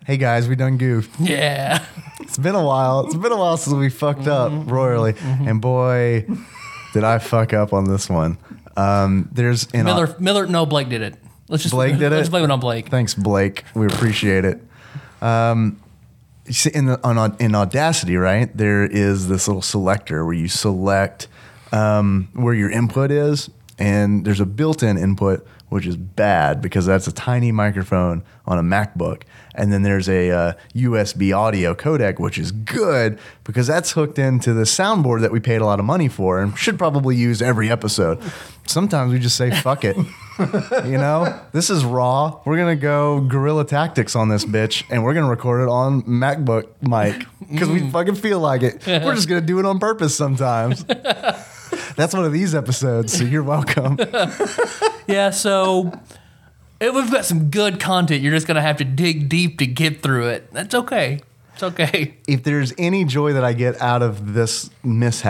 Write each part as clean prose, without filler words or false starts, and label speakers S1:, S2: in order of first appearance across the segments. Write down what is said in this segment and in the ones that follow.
S1: Hey guys, we done goofed.
S2: Yeah.
S1: It's been a while. It's been a while since we fucked up royally. And boy, did I fuck up on this one. There's in
S2: Miller. No, Blake did it.
S1: Blake did it?
S2: Let's blame it on Blake.
S1: Thanks, Blake. We appreciate it. You see, in Audacity, right, there is this little selector where you select where your input is, and there's a built-in input, which is bad because that's a tiny microphone on a MacBook. And then there's a USB audio codec, which is good because that's hooked into the soundboard that we paid a lot of money for and should probably use every episode. Sometimes we just say, fuck it. You know, this is raw. We're going to go guerrilla tactics on this bitch, and we're going to record it on MacBook mic because we fucking feel like it. We're just going to do it on purpose sometimes. That's one of these episodes, so you're welcome.
S2: Yeah, so we've got some good content. You're just going to have to dig deep to get through it. That's okay. It's okay.
S1: If there's any joy that I get out of this this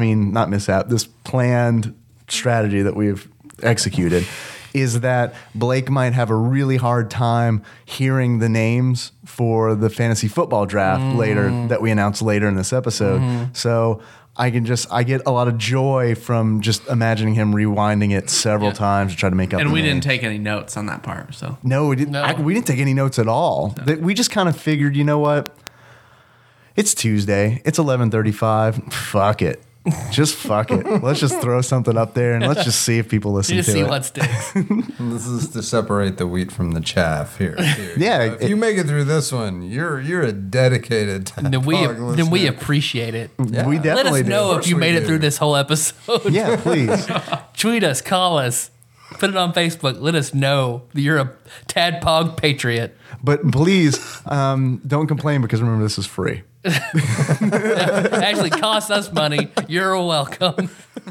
S1: planned strategy that we've executed, is that Blake might have a really hard time hearing the names for the fantasy football draft later that we announce later in this episode. So I get a lot of joy from just imagining him rewinding it several times to try to make up.
S3: And we
S1: name.
S3: didn't take any notes on that part. So
S1: No, we didn't.
S2: No.
S1: We didn't take any notes at all. We just kind of figured, you know what? It's Tuesday. It's 11:35. Fuck it. Just fuck it. Let's just throw something up there and let's just see if people listen
S2: You
S1: to
S2: just see
S1: it.
S2: what sticks.
S4: This is to separate the wheat from the chaff here.
S1: Yeah,
S4: If you make it through this one, you're a dedicated
S2: Then we
S4: listener.
S2: appreciate it.
S4: Yeah.
S1: We
S2: Let
S1: definitely
S2: us
S1: do.
S2: know if you
S4: we
S2: made it
S4: do.
S2: through this whole episode.
S1: Yeah, please.
S2: Tweet us, call us, put it on Facebook. Let us know that you're a Tadpog patriot.
S1: But please don't complain because remember, this is free.
S2: Actually, cost us money. You're welcome.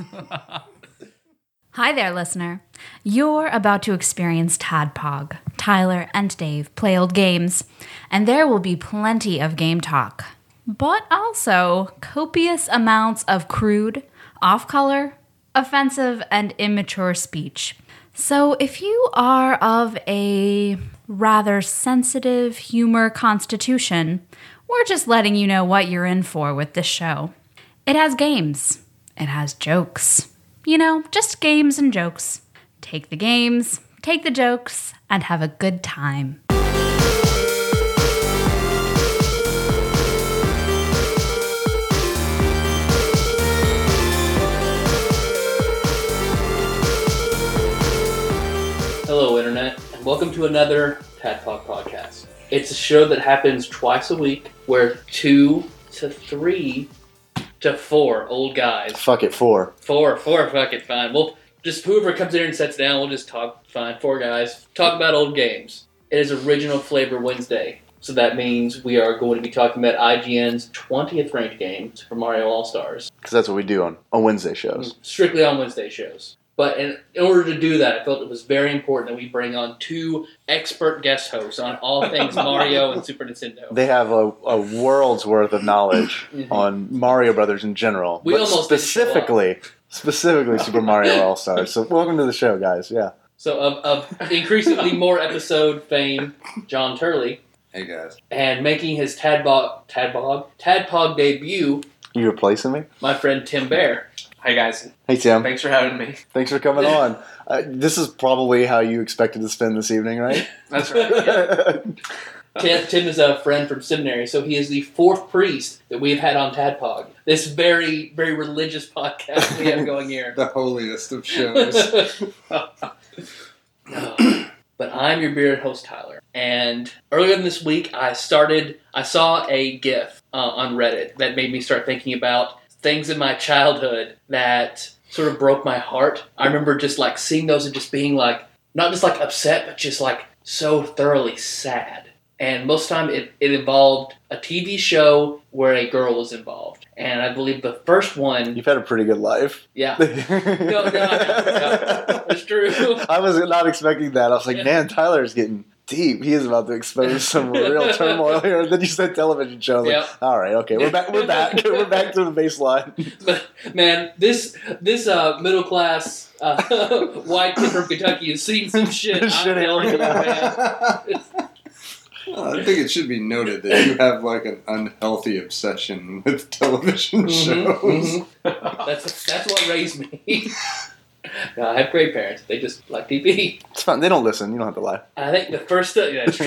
S5: Hi there, listener. You're about to experience Tadpog. Tyler and Dave play old games, and there will be plenty of game talk, but also copious amounts of crude, off-color, offensive, and immature speech. So if you are of a rather sensitive humor constitution, we're just letting you know what you're in for with this show. It has games. It has jokes. You know, just games and jokes. Take the games, take the jokes, and have a good time.
S2: Hello, Internet, and welcome to another Tadpog podcast. It's a show that happens twice a week where 2 to 3 to 4 old guys.
S1: Fuck it, 4.
S2: Four, fuck it, fine. We'll just, whoever comes in and sits down, we'll just talk, fine, 4 guys. Talk about old games. It is Original Flavor Wednesday, so that means we are going to be talking about IGN's 20th ranked games for Mario All-Stars.
S1: Because that's what we do on Wednesday shows.
S2: Strictly on Wednesday shows. But in order to do that, I felt it was very important that we bring on 2 expert guest hosts on all things Mario and Super Nintendo.
S1: They have a world's worth of knowledge on Mario Brothers in general.
S2: We
S1: but
S2: almost didn't show
S1: specifically Super Mario All-Stars. So welcome to the show, guys. Yeah.
S2: So of increasingly more episode fame, John Turley,
S4: Hey guys.
S2: and making his Tadpog debut,
S1: You replacing me?
S2: my friend Tim Bear.
S3: Hi guys.
S1: Hey, Tim.
S3: Thanks for having me.
S1: Thanks for coming on. This is probably how you expected to spend this evening, right?
S3: That's right. Yeah.
S2: Tim is a friend from seminary, so he is the 4th priest that we've had on Tadpog. This very, very religious podcast we have going here.
S4: The holiest of shows.
S2: But I'm your bearded host, Tyler. And earlier this week, I saw a GIF on Reddit that made me start thinking about things in my childhood that sort of broke my heart. I remember just like seeing those and just being like, not just like upset, but just like so thoroughly sad. And most of the time it involved a TV show where a girl was involved. And I believe the first one...
S1: You've had a pretty good life.
S2: Yeah. No, it's true.
S1: I was not expecting that. I was like,
S2: Yeah.
S1: man, Tyler's getting deep. He is about to expose some real turmoil here. And then you said television show. I was
S2: Yep.
S1: like, all right, okay, we're back. We're back to the baseline.
S2: But man, this middle class white kid from Kentucky has seen some shit. I'm
S1: Shit
S2: telling you,
S1: ain't
S2: man.
S6: I think it should be noted that you have like an unhealthy obsession with television shows.
S2: That's what raised me. No, I have great parents. They just like TV.
S1: It's fine. They don't listen. You don't have to lie.
S2: I think the first, yeah, that's true.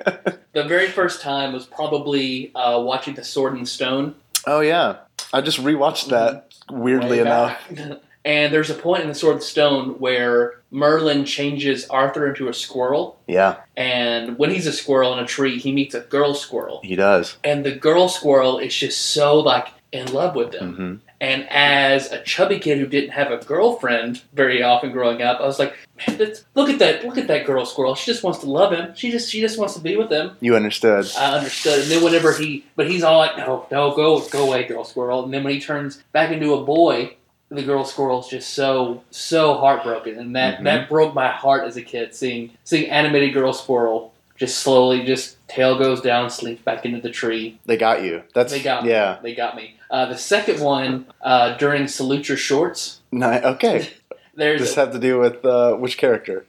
S2: The very first time was probably watching The Sword and Stone.
S1: Oh yeah, I just rewatched that. Weirdly
S2: Way
S1: enough,
S2: back. And there's a point in The Sword and Stone where Merlin changes Arthur into a squirrel.
S1: yeah,
S2: And when he's a squirrel in a tree, he meets a girl squirrel.
S1: he does.
S2: And the girl squirrel is just so, like, in love with him.
S1: Mm-hmm.
S2: And as a chubby kid who didn't have a girlfriend very often growing up, I was like, man, look at that girl squirrel. She just wants to love him. She just wants to be with him.
S1: You understood.
S2: I understood. And then whenever he's all like, no, go away, girl squirrel. And then when he turns back into a boy, the girl squirrel's just so heartbroken. And that broke my heart as a kid, seeing animated girl squirrel just slowly tail goes down, slinks back into the tree.
S1: They got you.
S2: They got me.
S1: Yeah.
S2: They got me. The second one, during Salute Your Shorts,
S1: Okay. Does this have to do with which character?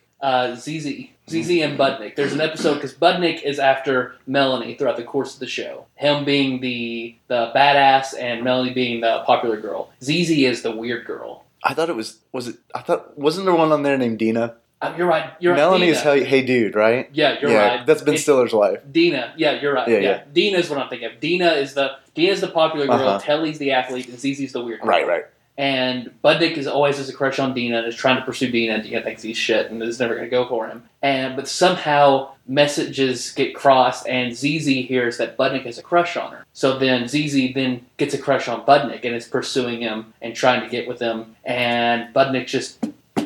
S2: ZZ and Budnick. There's an episode, because Budnick is after Melanie throughout the course of the show. Him being the badass and Melanie being the popular girl. ZZ is the weird girl.
S1: I thought it was it? I thought wasn't there one on there named Dina?
S2: You're right.
S1: Melanie is
S2: Dina.
S1: Hey Dude, right?
S2: Yeah, you're right.
S1: That's Ben Stiller's wife.
S2: Dina. Yeah, you're right.
S1: Yeah.
S2: Dina is what I'm thinking of. Dina's the popular girl.
S1: Uh-huh.
S2: Telly's the athlete, and ZZ's the weird girl.
S1: Right.
S2: And Budnick always has a crush on Dina and is trying to pursue Dina, and Dina thinks he's shit and is never going to go for him. But somehow messages get crossed, and ZZ hears that Budnick has a crush on her. So then ZZ then gets a crush on Budnick and is pursuing him and trying to get with him. And Budnick just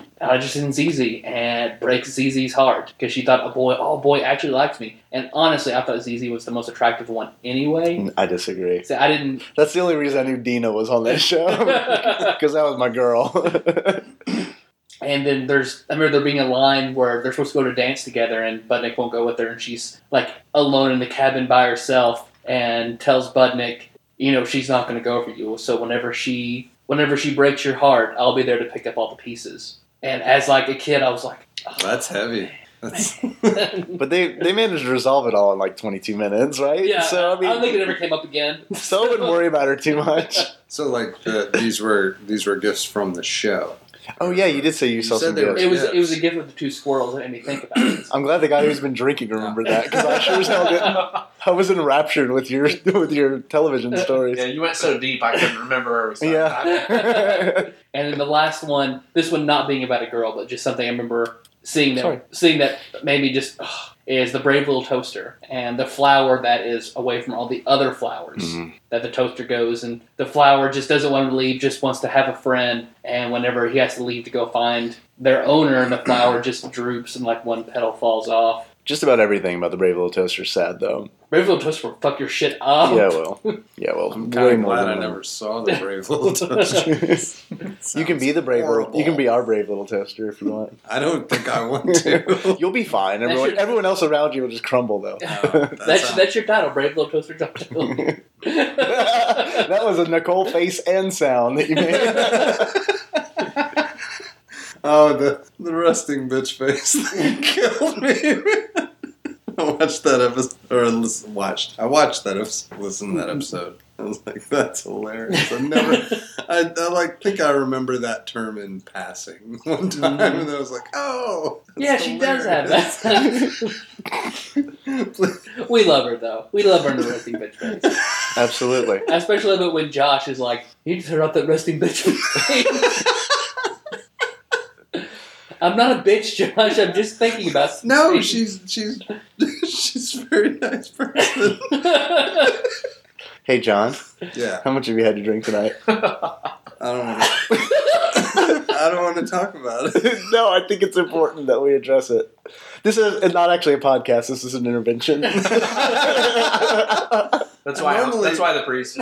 S2: in ZZ and breaks ZZ's heart because she thought, oh boy actually likes me. And honestly, I thought ZZ was the most attractive one anyway.
S1: I disagree.
S2: So I didn't.
S1: That's the only reason I knew Dina was on that show, because that was my girl.
S2: And then I remember there being a line where they're supposed to go to dance together, and Budnick won't go with her, and she's like alone in the cabin by herself, and tells Budnick, she's not going to go for you. So whenever she breaks your heart, I'll be there to pick up all the pieces. And as like a kid, I was like, oh,
S6: That's heavy.
S1: But they managed to resolve it all in like 22 minutes, right?
S2: yeah.
S1: So
S2: I don't think it ever came up again.
S1: So I wouldn't worry about her too much.
S6: So like these were gifts from the show.
S1: Oh yeah, you did say you saw
S6: said
S1: some
S6: they were-
S1: gifts.
S2: It was a gift with the two squirrels that made me think about it.
S1: I'm glad the guy who's been drinking remembered that, because I sure as hell didn't. I was enraptured with your television stories.
S3: Yeah, you went so deep I couldn't remember where we started.
S1: Yeah.
S2: And then the last one, this one not being about a girl, but just something I remember seeing that made me just is the Brave Little Toaster and the flower that is away from all the other flowers that the toaster goes, and the flower just doesn't want to leave, just wants to have a friend, and whenever he has to leave to go find their owner, and the flower just droops and like one petal falls off.
S1: Just about everything about the Brave Little Toaster is sad, though.
S2: Brave Little Toaster will fuck your shit up.
S1: Yeah, well.
S6: I'm
S1: way
S6: kind of
S1: more
S6: glad
S1: than
S6: I
S1: that.
S6: never saw the Brave Little Toaster.
S1: You can be the brave little.
S6: horrible.
S1: You can be our Brave Little Toaster if you want.
S6: I don't think I want to.
S1: You'll be fine.
S2: That's your-
S1: Everyone else around you will just crumble, though.
S2: That's your title, Brave Little Toaster Johnson.
S1: That was a Nicole face and sound that you made.
S6: Oh, the resting bitch face thing killed me. I watched that episode, I watched that episode, listened to that episode. I was like, that's hilarious. I think I remember that term in passing one time, and I was like, oh,
S2: Yeah, she does have that. We love her, though. We love her in the resting bitch face.
S1: Absolutely.
S2: I especially love it when Josh is like, you need to turn off that resting bitch face. I'm not a bitch, Josh. I'm just thinking about
S6: No, she's a very nice person.
S1: Hey, John.
S6: Yeah,
S1: How much have you had to drink tonight?
S6: I don't want to talk about it.
S1: No, I think it's important that we address it. This is not actually a podcast. This is an intervention.
S3: That's why.
S6: Normally-
S3: That's why the priest.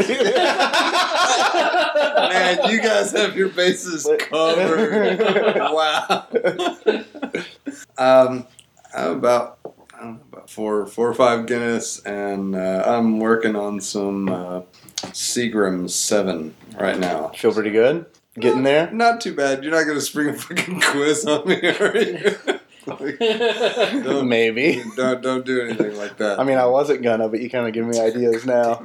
S6: Man, you guys have your bases covered. Wow. I'm about 4 or 5 Guinness, and I'm working on some Seagram 7 right now.
S1: Feel pretty good? Getting there?
S6: Not too bad. You're not going to spring a fucking quiz on me, are you?
S1: Maybe.
S6: Don't do anything like that.
S1: I mean, I wasn't gonna, but you kind of give me ideas now.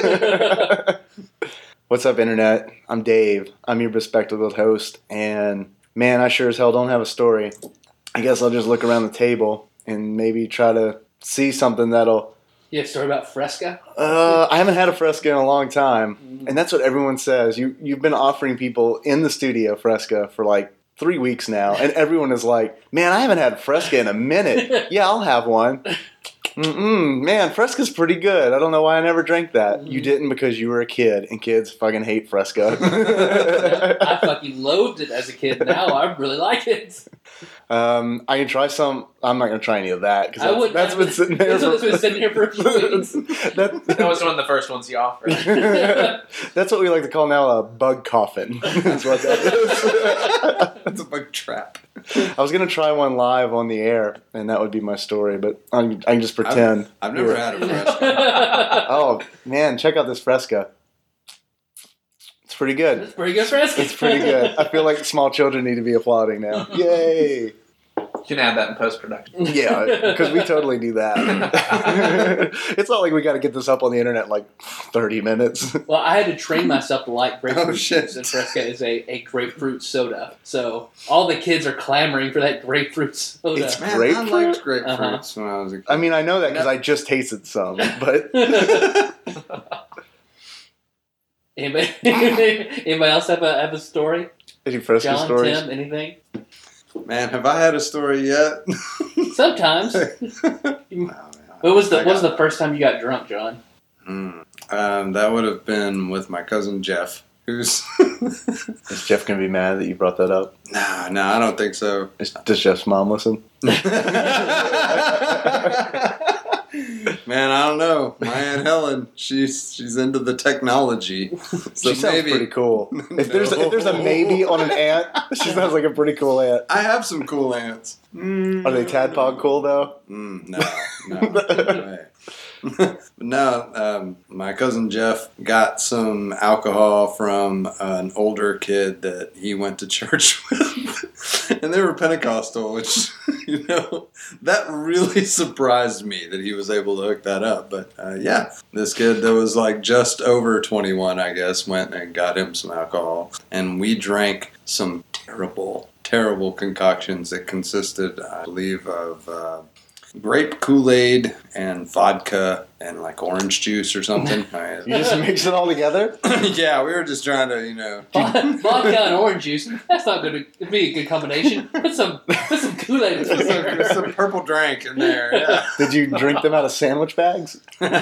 S1: What's up, Internet? I'm Dave. I'm your bespectacled host, and man, I sure as hell don't have a story. I guess I'll just look around the table and maybe try to see something that'll...
S2: You have a story about Fresca?
S1: I haven't had a Fresca in a long time, and that's what everyone says. You've been offering people in the studio Fresca for like 3 weeks now, and everyone is like, man, I haven't had Fresca in a minute. Yeah, I'll have one. Man, Fresca's pretty good. I don't know why I never drank that. You didn't because you were a kid, and kids fucking hate Fresca.
S2: I fucking loathed it as a kid. Now I really like it.
S1: I can try some. I'm not going to try any of that
S2: I
S1: because
S2: wouldn't.
S1: that's been sitting there.
S2: That's been sitting here for a few weeks.
S3: That was one of the first ones you offered.
S1: That's what we like to call now a bug coffin. That's what that is.
S6: That's a bug trap.
S1: I was going to try one live on the air, and that would be my story, but I can just pretend.
S6: I've never had a Fresca.
S1: Oh, man, check out this Fresca. It's pretty good.
S2: That's pretty good, Fresca.
S1: It's pretty good. I feel like small children need to be applauding now. Yay!
S3: You can add that in post-production.
S1: Yeah, because we totally do that. It's not like we got to get this up on the internet in like 30 minutes.
S2: Well, I had to train myself to like grapefruit.
S6: Oh, shit.
S2: And Fresca is a grapefruit soda. So all the kids are clamoring for that grapefruit soda.
S1: It's
S6: Man,
S1: grapefruit?
S6: I liked grapefruits when I was a kid.
S1: I mean, I know that because I just tasted some, but
S2: Anybody else have a story?
S1: any Fresca
S2: John,
S1: stories?
S2: Tim, anything?
S6: Man, have I had a story yet?
S2: Sometimes.
S6: Wow, man.
S2: What was the first time you got drunk, John?
S6: That would have been with my cousin Jeff, who's...
S1: Is Jeff going to be mad that you brought that up?
S6: No, I don't think so.
S1: Does Jeff's mom listen?
S6: Man, I don't know. My Aunt Helen, she's into the technology. So
S1: She sounds
S6: maybe
S1: pretty cool. If there's a maybe on an aunt, she sounds like a pretty cool aunt.
S6: I have some cool aunts.
S1: Are they tadpog cool though?
S6: No way. No, my cousin Jeff got some alcohol from an older kid that he went to church with. And they were Pentecostal, which, that really surprised me that he was able to hook that up. But yeah, this kid that was like just over 21, I guess, went and got him some alcohol. And we drank some terrible concoctions that consisted, I believe, of grape Kool-Aid and vodka and like orange juice or something.
S1: You just mix it all together?
S6: Yeah, we were just trying to,
S2: Vodka and orange juice. That's not going to be a good combination. Put some Kool-Aid in there.
S6: some purple drink in there. Yeah.
S1: Did you drink them out of sandwich bags?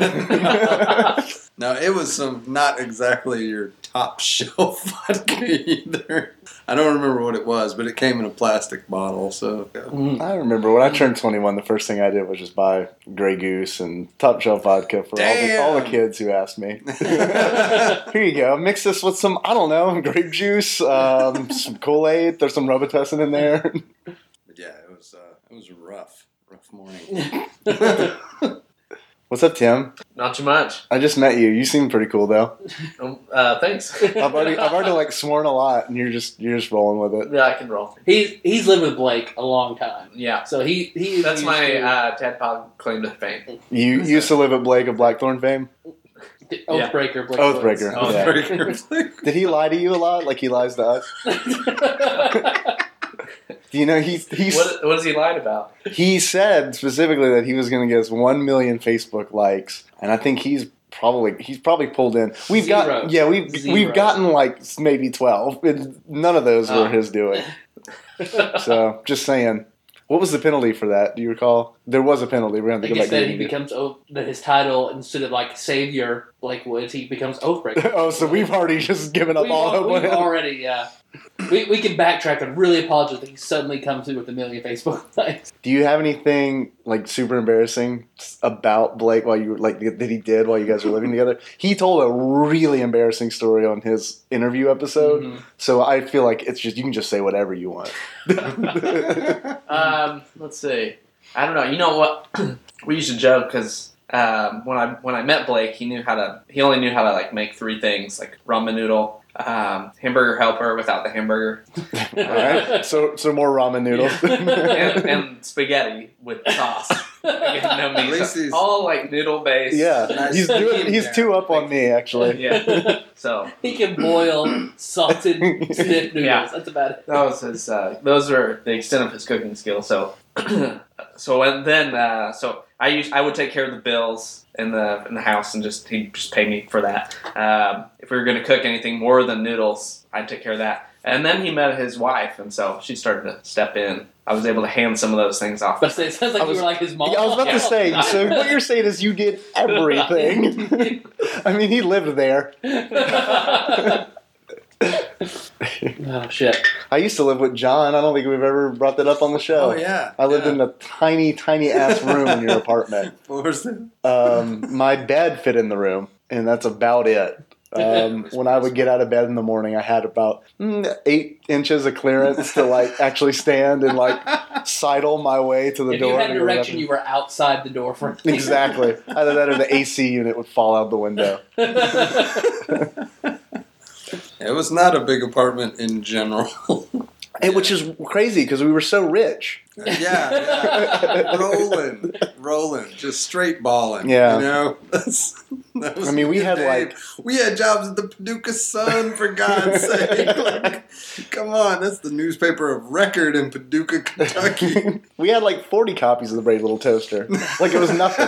S6: No, it was some not exactly your top shelf vodka either. I don't remember what it was, but it came in a plastic bottle. So
S1: I remember when I turned 21, the first thing I did was just buy Grey Goose and top shelf vodka for all the kids who asked me. Here you go. Mix this with some, I don't know, grape juice, some Kool-Aid. There's some Robitussin in there.
S6: But yeah, it was a rough morning.
S1: What's up, Tim?
S3: Not too much.
S1: I just met you. You seem pretty cool, though.
S3: Thanks.
S1: I've already like sworn a lot, and you're just rolling with it.
S3: Yeah, I can roll.
S2: He's lived with Blake a long time.
S3: Yeah.
S2: So he
S3: That's my Tadpog claim to fame.
S1: You used to live at Blake of Blackthorn fame?
S2: Oathbreaker. Blake
S1: Oathbreaker.
S2: Woods.
S1: Yeah. Did he lie to you a lot, like he lies to us? Do you know he's
S3: What has he lied about?
S1: he said specifically that he was going to get us 1 million Facebook likes, and I think he's probably pulled in. We've gotten like maybe 12, and none of those were his doing. So just saying. What was the penalty for that? Do you recall? There was a penalty. We're going to
S2: I
S1: go
S2: guess
S1: back.
S2: that he becomes that his title, instead of like Savior Blake Woods, he becomes Oathbreaker.
S1: Oh, so we've already just given up all hope on
S2: We've
S1: him.
S2: already, yeah. We can backtrack and really apologize that he suddenly comes in with 1 million Facebook likes.
S1: Do you have anything like super embarrassing about Blake while you that he did while you guys were living together? He told a really embarrassing story on his interview episode, so I feel like it's just you can just say whatever you want.
S3: Let's see. I don't know. You know what? We used to joke because when I met Blake, he only knew how to like make 3 things, like ramen noodle, hamburger helper without the hamburger,
S1: All right. So more ramen noodles.
S3: and spaghetti with sauce. Again, no meat.
S6: At least he's-
S3: All like noodle based.
S1: Yeah,
S6: Nice.
S1: he's two up on me actually.
S3: Yeah. So
S2: He can boil salted stiff noodles.
S3: Yeah.
S2: That's about it.
S3: that was his. Those were the extent of his cooking skill. So, so I would take care of the bills in the house, and he'd just pay me for that. If we were going to cook anything more than noodles, I'd take care of that. And then he met his wife, and so she started to step in. I was able to hand some of those things off.
S2: But it sounds like
S1: I was-
S2: you were like his mom.
S1: Yeah, I was about to say. So what you're saying is you did everything. I mean, he lived there.
S2: Oh shit!
S1: I used to live with John. I don't think we've ever brought that up on the show.
S6: Oh yeah.
S1: I lived in a tiny, tiny ass room in your apartment.
S6: What was it?
S1: My bed fit in the room, and that's about it. When I would get out of bed in the morning, I had about 8 inches of clearance to like actually stand and like sidle my way to the
S2: If
S1: door.
S2: you had
S1: to go
S2: direction,
S1: back
S2: you were outside the door for
S1: in. Exactly. Either that or the AC unit would fall out the window.
S6: It was not a big apartment in general.
S1: Which is crazy because we were so rich.
S6: yeah. Rolling, just straight balling.
S1: Yeah.
S6: You know? That was
S1: I mean, we
S6: a good
S1: had,
S6: day.
S1: like-
S6: we had jobs at the Paducah Sun, for God's sake. Like, come on, that's the newspaper of record in Paducah, Kentucky.
S1: We had like 40 copies of the Brave Little Toaster. Like it was nothing.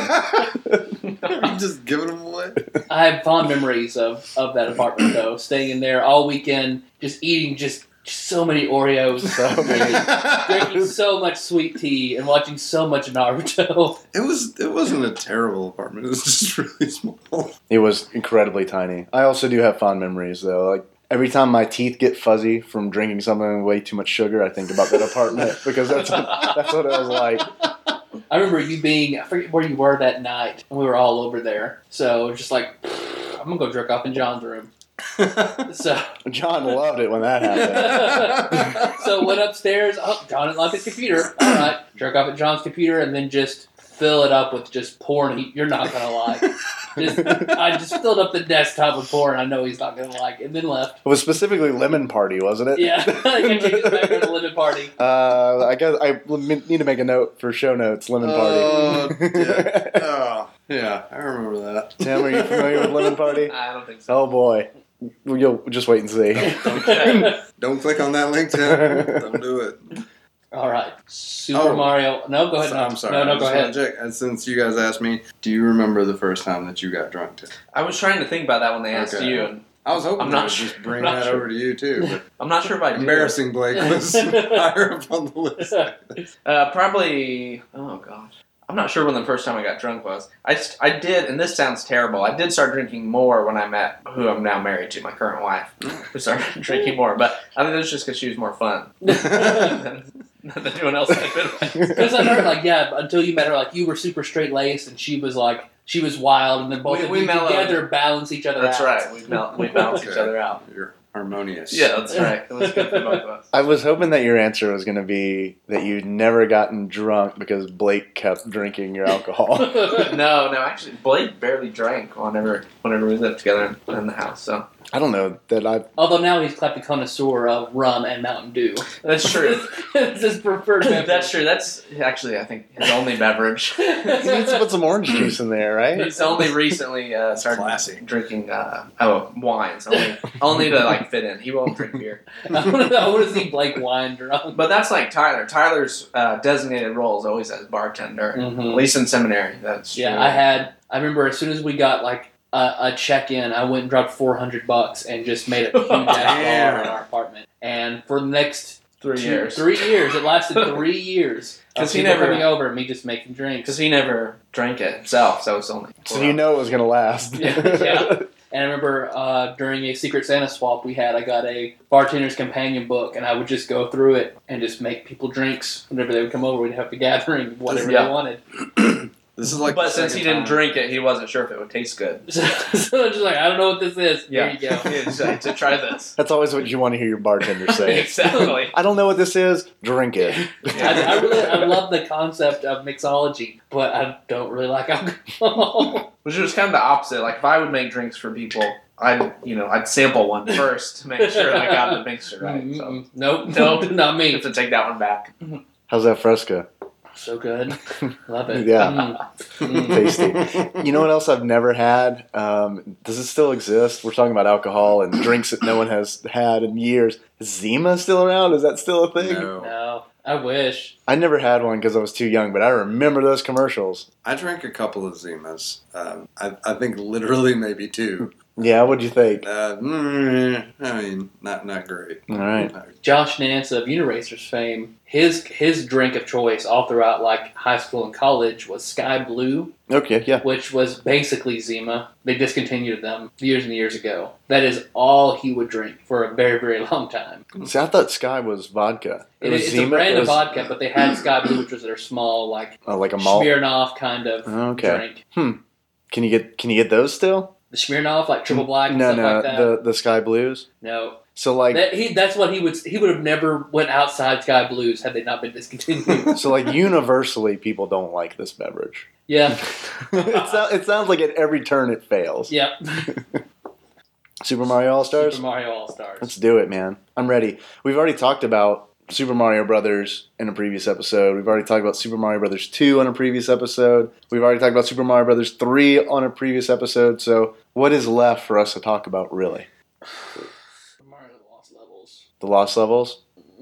S6: I'm just giving them away.
S2: I have fond memories of that apartment though, staying in there all weekend, just eating just so many Oreos,
S1: So many.
S2: drinking so much sweet tea, and watching so much Naruto.
S6: It wasn't a terrible apartment. It was just really small.
S1: It was incredibly tiny. I also do have fond memories though. Like every time my teeth get fuzzy from drinking something with way too much sugar, I think about that apartment because that's what it was like.
S2: I remember you being, I forget where you were that night, and we were all over there. So just like, I'm gonna go jerk off in John's room. So
S1: John loved it when that happened.
S2: so went upstairs. Oh, John didn't like his computer. All right, jerk off at John's computer, and then just fill it up with just porn. You're not gonna like. I just filled up the desktop with porn. I know he's not gonna like, and then left.
S1: It was specifically Lemon Party, wasn't it?
S2: Yeah, I can take us back to the limit party.
S1: I guess I need to make a note for show notes. Lemon Party.
S6: Yeah, I remember that.
S1: Tim, are you familiar with Lemon Party?
S3: I don't think so.
S1: Oh boy, you'll just wait and see.
S6: Don't click on that link, Tim. Don't do it.
S2: All right, Super Mario. No, go ahead.
S6: So, I'm sorry.
S2: No,
S6: I
S2: go
S6: just
S2: ahead.
S6: wanna check. And since you guys asked me, do you remember the first time that you got drunk, Tim?
S3: I was trying to think about that when they asked
S6: Okay.
S3: you, and
S6: I was hoping
S3: I'm
S6: I
S3: not
S6: would
S3: sure.
S6: just bring
S3: I'm not
S6: that
S3: sure.
S6: over to you too. But
S3: I'm not sure if I did.
S6: embarrassing Blake was higher up on the list.
S3: Probably. Oh gosh, I'm not sure when the first time I got drunk was. I did, and this sounds terrible. I did start drinking more when I met who I'm now married to, my current wife. We started drinking more, but I think it was just because she was more fun than anyone else I've been with.
S2: Because I heard, like, yeah, until you met her, like, you were super straight laced, and she was like, she was wild, and then both
S3: We
S2: of you
S3: mellowed.
S2: together balance each other
S3: That's
S2: out.
S3: right. We balance each
S6: Okay.
S3: other out.
S6: You're harmonious.
S3: Yeah, that's right. It was good for both of us.
S1: I was hoping that your answer was going to be that you'd never gotten drunk because Blake kept drinking your alcohol.
S3: No, actually, Blake barely drank whenever we lived together in the house. So
S1: I don't know that I.
S2: Although now he's quite the connoisseur of rum and Mountain Dew.
S3: that's true.
S2: It's his preferred beverage.
S3: That's true. That's actually, I think, his only beverage.
S1: You need to put some orange juice in there, right?
S3: He's only recently started
S6: Classy.
S3: drinking wines, only to like fit in. He won't drink beer.
S2: I want to see Blake wine drunk.
S3: But that's like Tyler. Tyler's designated role is always as bartender, at
S2: Mhm.
S3: least in seminary. That's
S2: Yeah,
S3: true.
S2: I remember as soon as we got like a check-in, I went and dropped $400 and just made a huge ass
S6: Damn.
S2: bar in our apartment. And for the next
S3: 3 years.
S2: 3 years, it lasted 3 years.
S3: 'Cause he
S2: People
S3: never-
S2: coming over and me just making drinks.
S3: Because he never drank it himself, so it's only.
S1: So you know it was going to last.
S2: Yeah. And I remember during a Secret Santa swap we had, I got a bartender's companion book, and I would just go through it and just make people drinks whenever they would come over. We'd have a gathering, whatever
S3: Yeah.
S2: they wanted.
S6: This is like.
S3: But
S6: the
S3: since he
S6: second
S3: didn't
S6: time.
S3: drink it, he wasn't sure if it would taste good.
S2: So I'm just like, I don't know what this is. Here you go.
S3: Yeah, to try this.
S1: That's always what you want to hear your bartender say.
S3: Exactly.
S1: I don't know what this is. Drink it.
S2: I love the concept of mixology, but I don't really like alcohol.
S3: Which was kind of the opposite. Like, if I would make drinks for people, I'd sample one first to make sure I got the mixture right. So
S2: Nope,
S3: Nope.
S2: not
S3: I
S2: me.
S3: have to take that one back.
S1: How's that Fresca?
S2: So good, love it.
S1: Yeah. Tasty. You know what else I've never had? Does it still exist? We're talking about alcohol and drinks that no one has had in years. Is Zima still around? Is that still a thing?
S2: No, I wish.
S1: I never had one because I was too young, but I remember those commercials.
S6: I drank a couple of Zimas. I think literally maybe 2.
S1: Yeah, what'd you think?
S6: I mean, not great.
S1: All right.
S2: Josh Nance of Uniracers fame, his drink of choice all throughout like high school and college was Sky Blue,
S1: Okay, yeah.
S2: which was basically Zima. They discontinued them years and years ago. That is all he would drink for a very, very long time.
S1: See, I thought Sky was vodka.
S2: It's
S1: Zima?
S2: a brand
S1: It
S2: of
S1: was-
S2: vodka, but they had Sky Blue, which was their small, like
S1: like a malt.
S2: Smirnoff kind of
S1: Okay.
S2: drink.
S1: Can you get those still?
S2: The Smirnoff, like triple black and
S1: No,
S2: stuff
S1: no,
S2: like that.
S1: the Sky Blues.
S2: No,
S1: So like,
S2: that's what he would have never went outside Sky Blues had they not been discontinued.
S1: so like universally, people don't like this beverage.
S2: Yeah,
S1: It sounds like at every turn it fails.
S2: yeah.
S1: Super Mario All Stars.
S2: Super Mario All Stars.
S1: Let's do it, man. I'm ready. We've already talked about Super Mario Brothers in a previous episode. We've already talked about Super Mario Brothers 2 on a previous episode. We've already talked about Super Mario Brothers 3 on a previous episode. So what is left for us to talk about, really?
S2: Super Mario Lost Levels.
S1: The lost levels?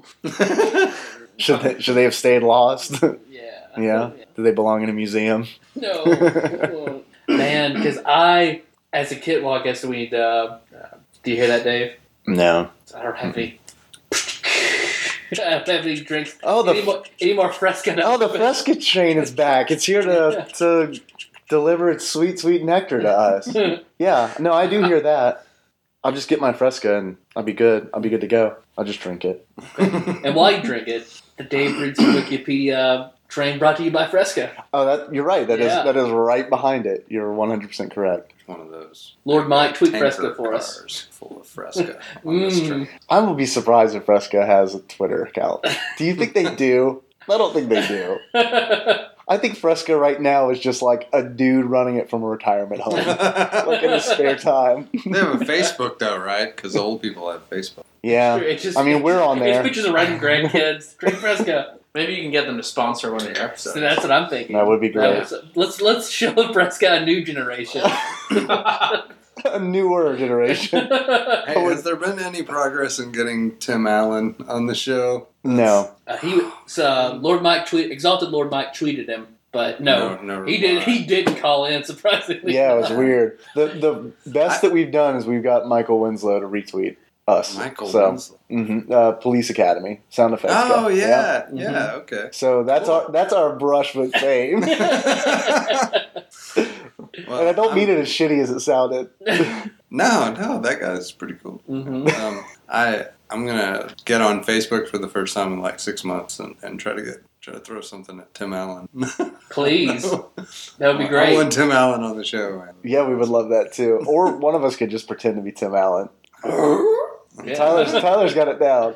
S1: Should they have stayed lost?
S2: Yeah.
S1: Yeah? Do they belong in a museum?
S2: No. Man, because as a kid, well, I guess we need do you hear that, Dave?
S1: No.
S2: I don't have any. I don't have any drinks.
S1: Oh,
S2: any more Fresca?
S1: the Fresca train is back. It's here to deliver its sweet, sweet nectar to us. Yeah, no, I do hear that. I'll just get my Fresca and I'll be good. I'll be good to go. I'll just drink it.
S2: And while you drink it, the Dave reads Wikipedia train brought to you by Fresca.
S1: Oh, you're right. That is right behind it. You're 100% correct.
S6: One of those.
S2: Lord Mike, tweet
S6: tanker
S2: Fresca for us.
S6: cars full of Fresca on this train.
S1: I will be surprised if Fresca has a Twitter account. Do you think they do? I don't think they do. I think Fresca right now is just like a dude running it from a retirement home, like in his spare time.
S6: They have a Facebook though, right? Because old people have Facebook.
S1: Yeah,
S2: It's just,
S1: I mean, we're on there.
S2: It's pictures of random grandkids. Drink Fresca.
S3: Maybe you can get them to sponsor one of your episodes.
S2: So that's what I'm thinking.
S1: That would be great.
S2: Let's show Fresca a new generation.
S1: A newer generation.
S6: Hey, has there been any progress in getting Tim Allen on the show?
S1: No.
S2: Exalted Lord Mike tweeted him, but no he
S6: reply.
S2: didn't call in, surprisingly.
S1: Yeah, it was weird. The best that we've done is we've got Michael Winslow to retweet us.
S6: Michael
S1: So,
S6: Winslow.
S1: Police Academy sound effects.
S6: Oh
S1: guy.
S6: yeah,
S2: Mm-hmm.
S6: yeah, okay.
S1: So that's our brush with fame.
S6: Well,
S1: And I don't mean it as shitty as it sounded.
S6: No, that guy's pretty cool.
S2: Mm-hmm.
S6: I'm gonna get on Facebook for the first time in like 6 months and try to throw something at Tim Allen.
S2: Please. That would be
S6: I
S2: great.
S6: want Tim Allen on the show. Man.
S1: Yeah, we would love that too. Or one of us could just pretend to be Tim Allen.
S2: Yeah.
S1: Tyler's got it down.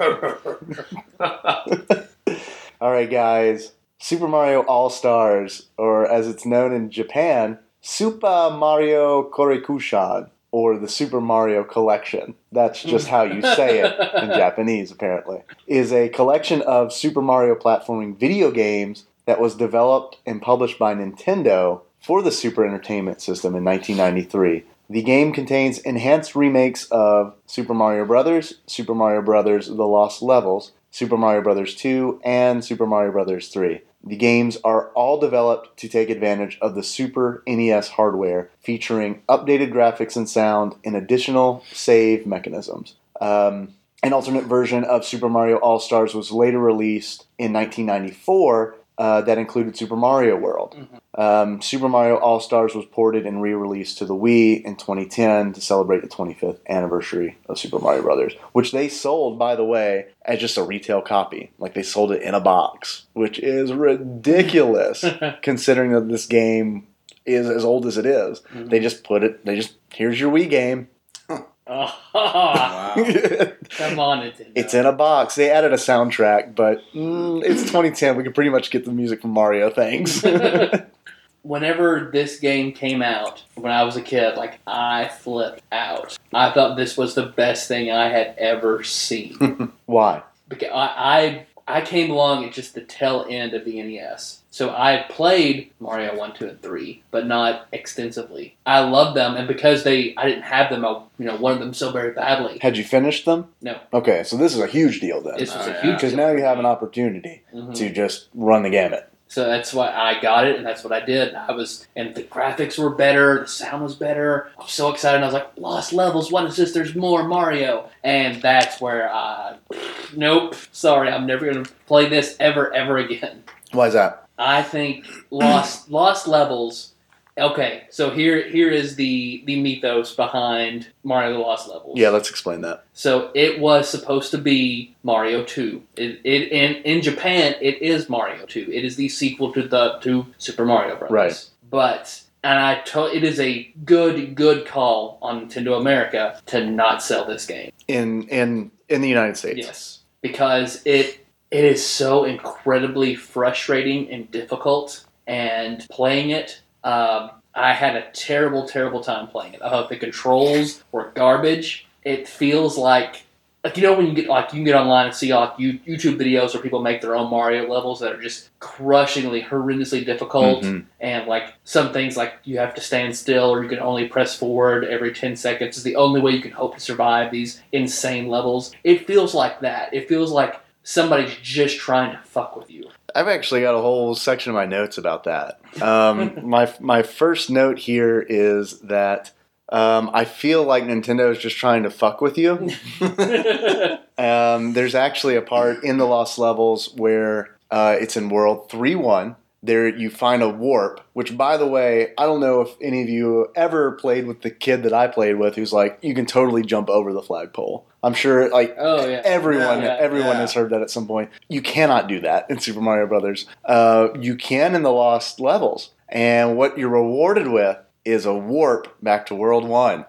S1: All right, guys. Super Mario All Stars, or as it's known in Japan, Super Mario Korekushan, or the Super Mario Collection. That's just how you say it in Japanese, apparently. Is a collection of Super Mario platforming video games that was developed and published by Nintendo for the Super Entertainment System in 1993. The game contains enhanced remakes of Super Mario Bros., Super Mario Bros. The Lost Levels, Super Mario Bros. 2, and Super Mario Bros. 3. The games are all developed to take advantage of the Super NES hardware, featuring updated graphics and sound and additional save mechanisms. An alternate version of Super Mario All-Stars was later released in 1994 that included Super Mario World. Super Mario All-Stars was ported and re-released to the Wii in 2010 to celebrate the 25th anniversary of Super Mario Brothers, which they sold, by the way, as just a retail copy. Like, they sold it in a box, which is ridiculous, considering that this game is as old as it is. They just here's your Wii game.
S2: Oh,
S6: Wow.
S2: come on, Nintendo.
S1: It's in a box. They added a soundtrack, but it's 2010. We can pretty much get the music from Mario, thanks.
S2: whenever this game came out, when I was a kid, like, I flipped out. I thought this was the best thing I had ever seen.
S1: Why?
S2: Because I came along at just the tail end of the NES. So I had played Mario 1, 2, and 3, but not extensively. I loved them, and because I didn't have them, I wanted them so very badly.
S1: Had you finished them?
S2: No.
S1: Okay, so this is a huge deal then.
S2: This was a
S6: yeah.
S2: huge
S1: Because
S2: deal.
S1: now you have an opportunity
S2: Mhm.
S1: to just run the gamut.
S2: So that's why I got it, and that's what I did. And the graphics were better, the sound was better. I was so excited, and I was like, Lost Levels, what is this? There's more Mario. And that's where nope, sorry, I'm never going to play this ever again.
S1: Why is that?
S2: I think Lost Levels. Okay, so here is the mythos behind Mario the Lost Levels.
S1: Yeah, let's explain that.
S2: So it was supposed to be Mario 2. In Japan, it is Mario 2. It is the sequel to Super Mario Bros.
S1: Right.
S2: But it is a good call on Nintendo America to not sell this game.
S1: In the United States.
S2: Yes, because it is so incredibly frustrating and difficult, and playing it, I had a terrible time playing it. I thought the controls were garbage. It feels like when you can get online and see YouTube videos where people make their own Mario levels that are just crushingly, horrendously difficult,
S1: Mhm.
S2: and like some things like you have to stand still or you can only press forward every 10 seconds is the only way you can hope to survive these insane levels. It feels like that. It feels like somebody's just trying to fuck with you.
S1: I've actually got a whole section of my notes about that. My first note here is that I feel like Nintendo is just trying to fuck with you. There's actually a part in the Lost Levels where it's in World 3-1. There you find a warp, which, by the way, I don't know if any of you ever played with the kid that I played with who's like, you can totally jump over the flagpole. I'm sure
S2: Oh yeah.
S1: everyone
S2: Yeah.
S1: has heard that at some point. You cannot do that in Super Mario Brothers. You can in the Lost Levels. And what you're rewarded with is a warp back to World 1.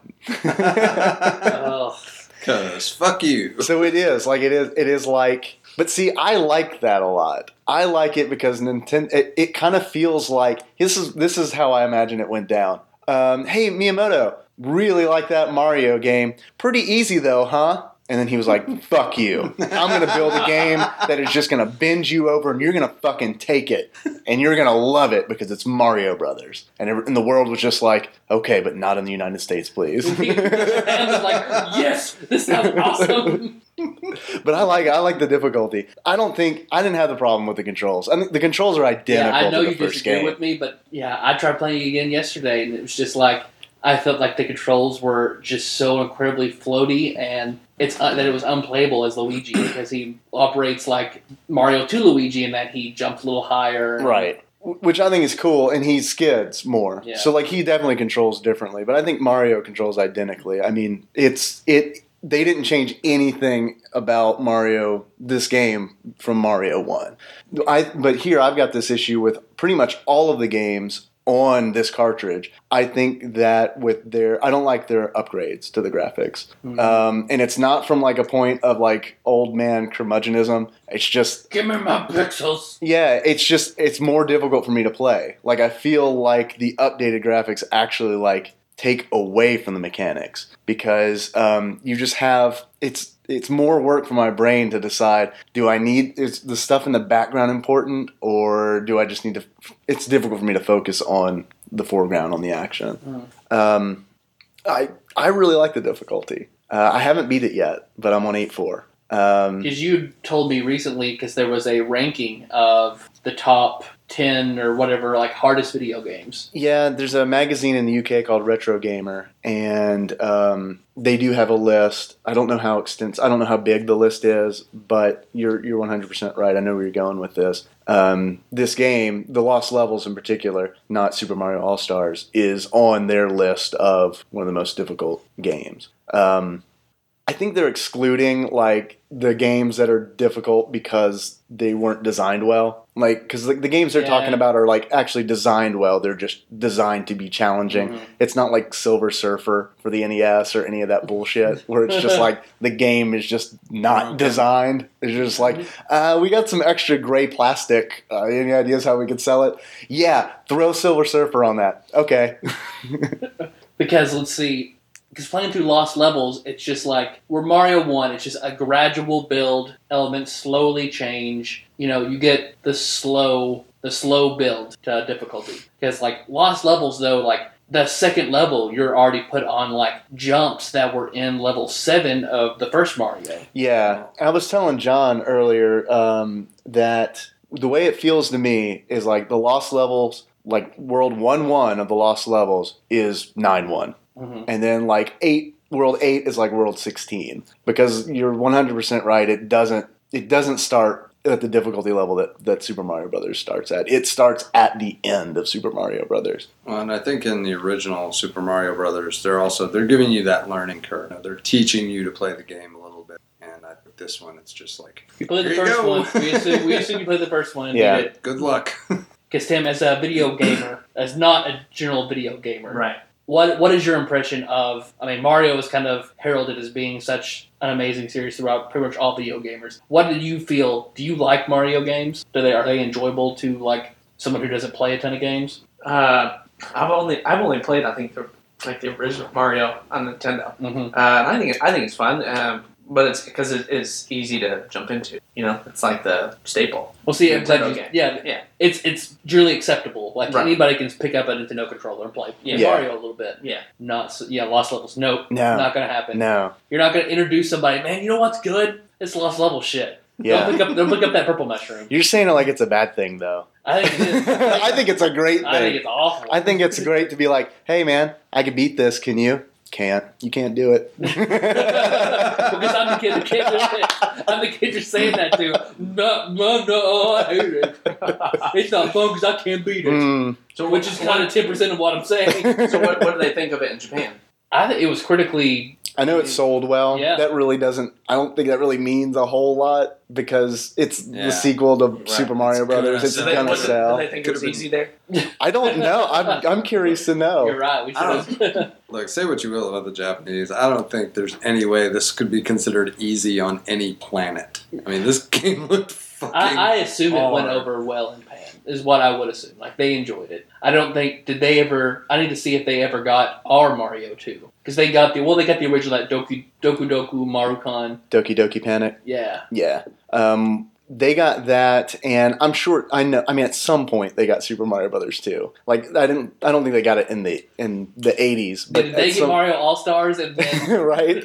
S2: Oh.
S6: Cause fuck you.
S1: So it is like, but see, I like that a lot. I like it because Nintendo. It kind of feels like this is how I imagine it went down. Hey Miyamoto, really like that Mario game. Pretty easy though, huh? And then he was like, fuck you. I'm going to build a game that is just going to bend you over and you're going to fucking take it. And you're going to love it because it's Mario Brothers. And the world was just like, okay, but not in the United States, please.
S2: And I was like, yes, this sounds awesome.
S1: But I like the difficulty. I didn't have the problem with the controls. I think the controls are identical
S2: I know
S1: to the
S2: you
S1: first
S2: disagree
S1: game.
S2: with me, but yeah, I tried playing it again yesterday, and it was just like I felt like the controls were just so incredibly floaty, and that it was unplayable as Luigi because he operates like Mario 2 Luigi in that he jumps a little higher.
S1: Right. Which I think is cool, and he skids more.
S2: Yeah.
S1: So, like, he definitely controls differently. But I think Mario controls identically. I mean, they didn't change anything about Mario, this game, from Mario 1. But here, I've got this issue with pretty much all of the games on this cartridge. I think that I don't like their upgrades to the graphics.
S2: Mm-hmm.
S1: And it's not from, like, a point of, like, old man curmudgeonism. It's just...
S2: Give me my pixels.
S1: Yeah, it's more difficult for me to play. Like, I feel like the updated graphics actually, like, take away from the mechanics because you just have it's more work for my brain to decide, is the stuff in the background important, or do I just need to, it's difficult for me to focus on the foreground, on the action. I really like the difficulty. I haven't beat it yet, but I'm on 8-4.
S2: Because you told me recently, because there was a ranking of the top 10 or whatever, like hardest video games.
S1: Yeah, there's a magazine in the UK called Retro Gamer, and they do have a list. I don't know how extensive, I don't know how big the list is, but you're 100% right. I know where you're going with this. This game, The Lost Levels in particular, not Super Mario All-Stars, is on their list of one of the most difficult games. I think they're excluding like the games that are difficult because they weren't designed well. Like, because the games they're talking about are like actually designed well. They're just designed to be challenging.
S2: Mhm.
S1: It's not like Silver Surfer for the NES or any of that bullshit where it's just like the game is just not designed. It's just like, we got some extra gray plastic. Any ideas how we could sell it? Yeah, throw Silver Surfer on that. Okay.
S2: Because let's see, because playing through Lost Levels, it's just like where Mario 1, it's just a gradual build. Elements slowly change. You know, you get the slow build to difficulty. Because like Lost Levels though, like the second level, you're already put on like jumps that were in level 7 of the first Mario.
S1: Yeah, I was telling John earlier that the way it feels to me is like the Lost Levels, like World 1-1 of the Lost Levels is 9-1.
S2: Mm-hmm.
S1: And then like World 8 is like World 16. Because you're 100% right, it doesn't start at the difficulty level that Super Mario Brothers starts at. It starts at the end of Super Mario Brothers.
S6: Well, and I think in the original Super Mario Brothers, they're giving you that learning curve. They're teaching you to play the game a little bit. And I think this one, it's just like,
S2: You played the
S6: here you
S2: first
S6: go.
S2: one. We assume you played the first one and
S1: Yeah.
S2: beat it.
S6: Good luck.
S2: Because Tim, as a video gamer, as not a general video gamer,
S3: Right.
S2: What is your impression of? I mean, Mario is kind of heralded as being such an amazing series throughout pretty much all video gamers. What do you feel? Do you like Mario games? Are they enjoyable to like someone who doesn't play a ton of games?
S3: I've only played I think the original Mario on Nintendo.
S2: Mm-hmm.
S3: And I think it's fun. But it's because it is easy to jump into. You know, it's like the staple.
S2: Well, see, I'm glad
S3: Nintendo
S2: you,
S3: game.
S2: yeah, it's generally acceptable. Like
S3: Right.
S2: anybody can pick up a Nintendo controller and play
S1: Yeah.
S2: Mario a little bit.
S3: Yeah.
S2: Lost Levels. Nope,
S1: No.
S2: not gonna happen.
S1: No.
S2: You're not gonna introduce somebody. Man, you know what's good? It's Lost Level shit.
S1: Yeah.
S2: Don't pick up that purple mushroom.
S1: You're saying it like it's a bad thing, though.
S2: I think it is.
S1: I think it's a great thing.
S2: I think it's awful.
S1: I think it's great to be like, hey, man, I can beat this. Can you? Can't. You can't do it.
S2: Because I'm the kid. I'm the kid you're saying that to. No, I hate it. It's not fun because I can't beat it.
S1: Mm,
S3: So
S2: Which is kind of 10% of what I'm saying.
S3: So what do they think of it in Japan?
S2: I think it was critically.
S1: I know it sold well.
S2: Yeah.
S1: That really doesn't. I don't think that really means a whole lot because it's
S6: Yeah.
S1: the sequel to Super Mario
S6: It's
S1: Brothers.
S6: gonna
S1: It's
S6: sell.
S1: gonna
S3: Do
S1: sell.
S3: they think it was
S6: Could've
S3: easy there?
S1: I don't know. I'm curious to know.
S2: You're right. We
S6: I
S2: should.
S6: Look, say what you will about the Japanese. I don't think there's any way this could be considered easy on any planet. I mean, this game looked fucking
S2: I assume it went
S6: hard.
S2: over well in Japan. Is what I would assume. Like they enjoyed it. I don't think did they ever. I need to see if they ever got our Mario 2 because they got the original that Doku Doku Marukan.
S1: Doki Doki Panic.
S2: Yeah.
S1: Yeah. They got that, and I'm sure. I know. I mean, at some point they got Super Mario Brothers too. Like I don't think they got it in the 80s. But
S2: Did they
S1: at
S2: get Mario All Stars and then?
S1: right?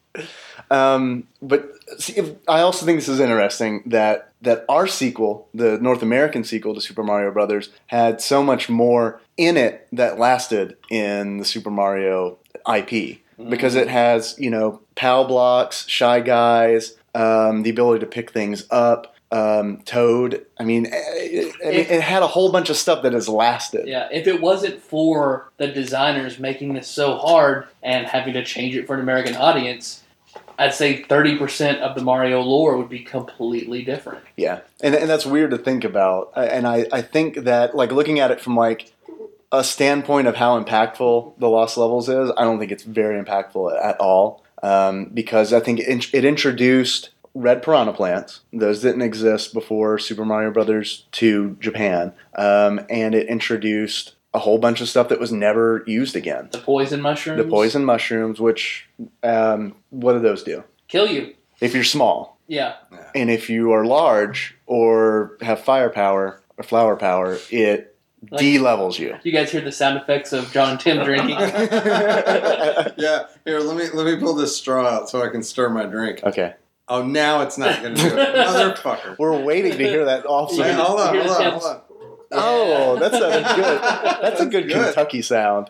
S1: But see, I also think this is interesting that our sequel, the North American sequel to Super Mario Brothers, had so much more in it that lasted in the Super Mario IP because it has PAL blocks, Shy Guys, the ability to pick things up. Toad. I mean, it had a whole bunch of stuff that has lasted.
S2: Yeah, if it wasn't for the designers making this so hard and having to change it for an American audience, I'd say 30% of the Mario lore would be completely different.
S1: Yeah, and that's weird to think about. And I think that, like, looking at it from, like, a standpoint of how impactful the Lost Levels is, I don't think it's very impactful at all. Because I think it introduced red piranha plants. Those didn't exist before Super Mario Brothers 2 Japan. And it introduced a whole bunch of stuff that was never used again.
S2: The poison mushrooms?
S1: The poison mushrooms, which, what do those do?
S2: Kill you.
S1: If you're small.
S2: Yeah.
S1: And if you are large or have firepower or flower power, it de-levels you.
S2: You guys hear the sound effects of John and Tim drinking?
S6: Yeah, here, let me pull this straw out so I can stir my drink.
S1: Okay.
S6: Oh, now it's not going to do it. Motherfucker.
S1: We're waiting to hear that also.
S2: Yeah.
S6: Hold on.
S1: Oh, that's a good. That's a good
S6: Good.
S1: Kentucky sound.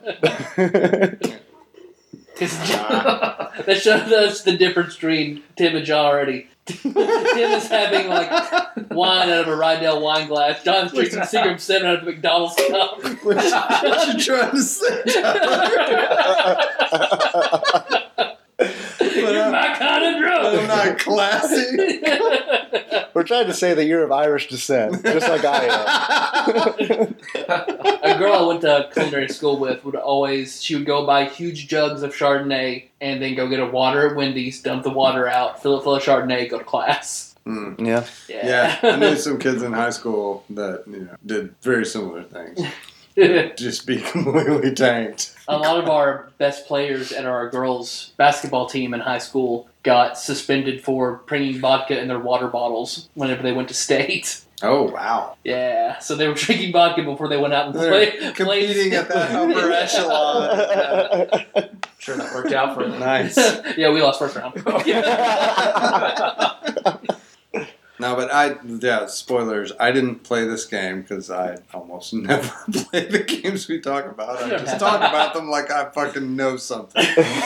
S2: That shows us the difference between Tim and John already. Tim is having wine out of a Rydell wine glass. John's drinking Seagram 7 out of a McDonald's cup.
S6: What you trying to say?
S2: You're my kind
S6: classy.
S7: We're trying to say that you're of Irish descent, just like I am.
S2: A girl I went to culinary school with she would go buy huge jugs of Chardonnay and then go get a water at Wendy's, dump the water out, fill it full of Chardonnay, go to class.
S6: Mm.
S7: Yeah.
S6: Yeah, I knew some kids in high school that did very similar things. Just be completely tanked.
S2: A lot of our best players at our girls' basketball team in high school got suspended for bringing vodka in their water bottles whenever they went to state.
S6: Oh, wow.
S2: Yeah, so they were drinking vodka before they went out and
S6: They're competing at that upper echelon.
S3: Sure, that worked out for them.
S6: Nice.
S2: Yeah, we lost first round.
S6: No, but spoilers. I didn't play this game because I almost never play the games we talk about. I just talk about them like I fucking know something.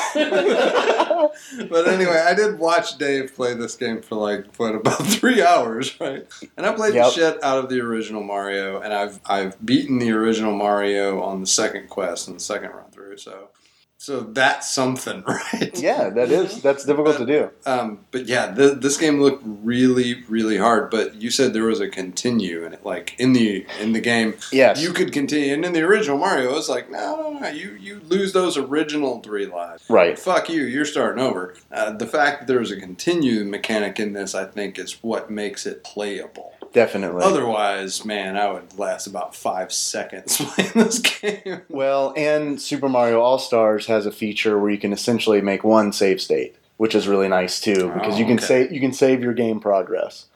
S6: But anyway, I did watch Dave play this game for about 3 hours, right? And I played the shit out of the original Mario, and I've beaten the original Mario on the second quest and the second run through, so that's something, right?
S7: Yeah, that's difficult to do.
S6: But yeah, this game looked really, really hard. But you said there was a continue, and in the game,
S7: yes,
S6: you could continue. And in the original Mario, it was like, no, you lose those original 3 lives.
S7: Right.
S6: Fuck you, you're starting over. The fact that there was a continue mechanic in this, I think, is what makes it playable.
S7: Definitely.
S6: Otherwise, man, I would last about 5 seconds playing this game.
S7: Well, and Super Mario All-Stars has a feature where you can essentially make one save state, which is really nice too, because you can save your game progress.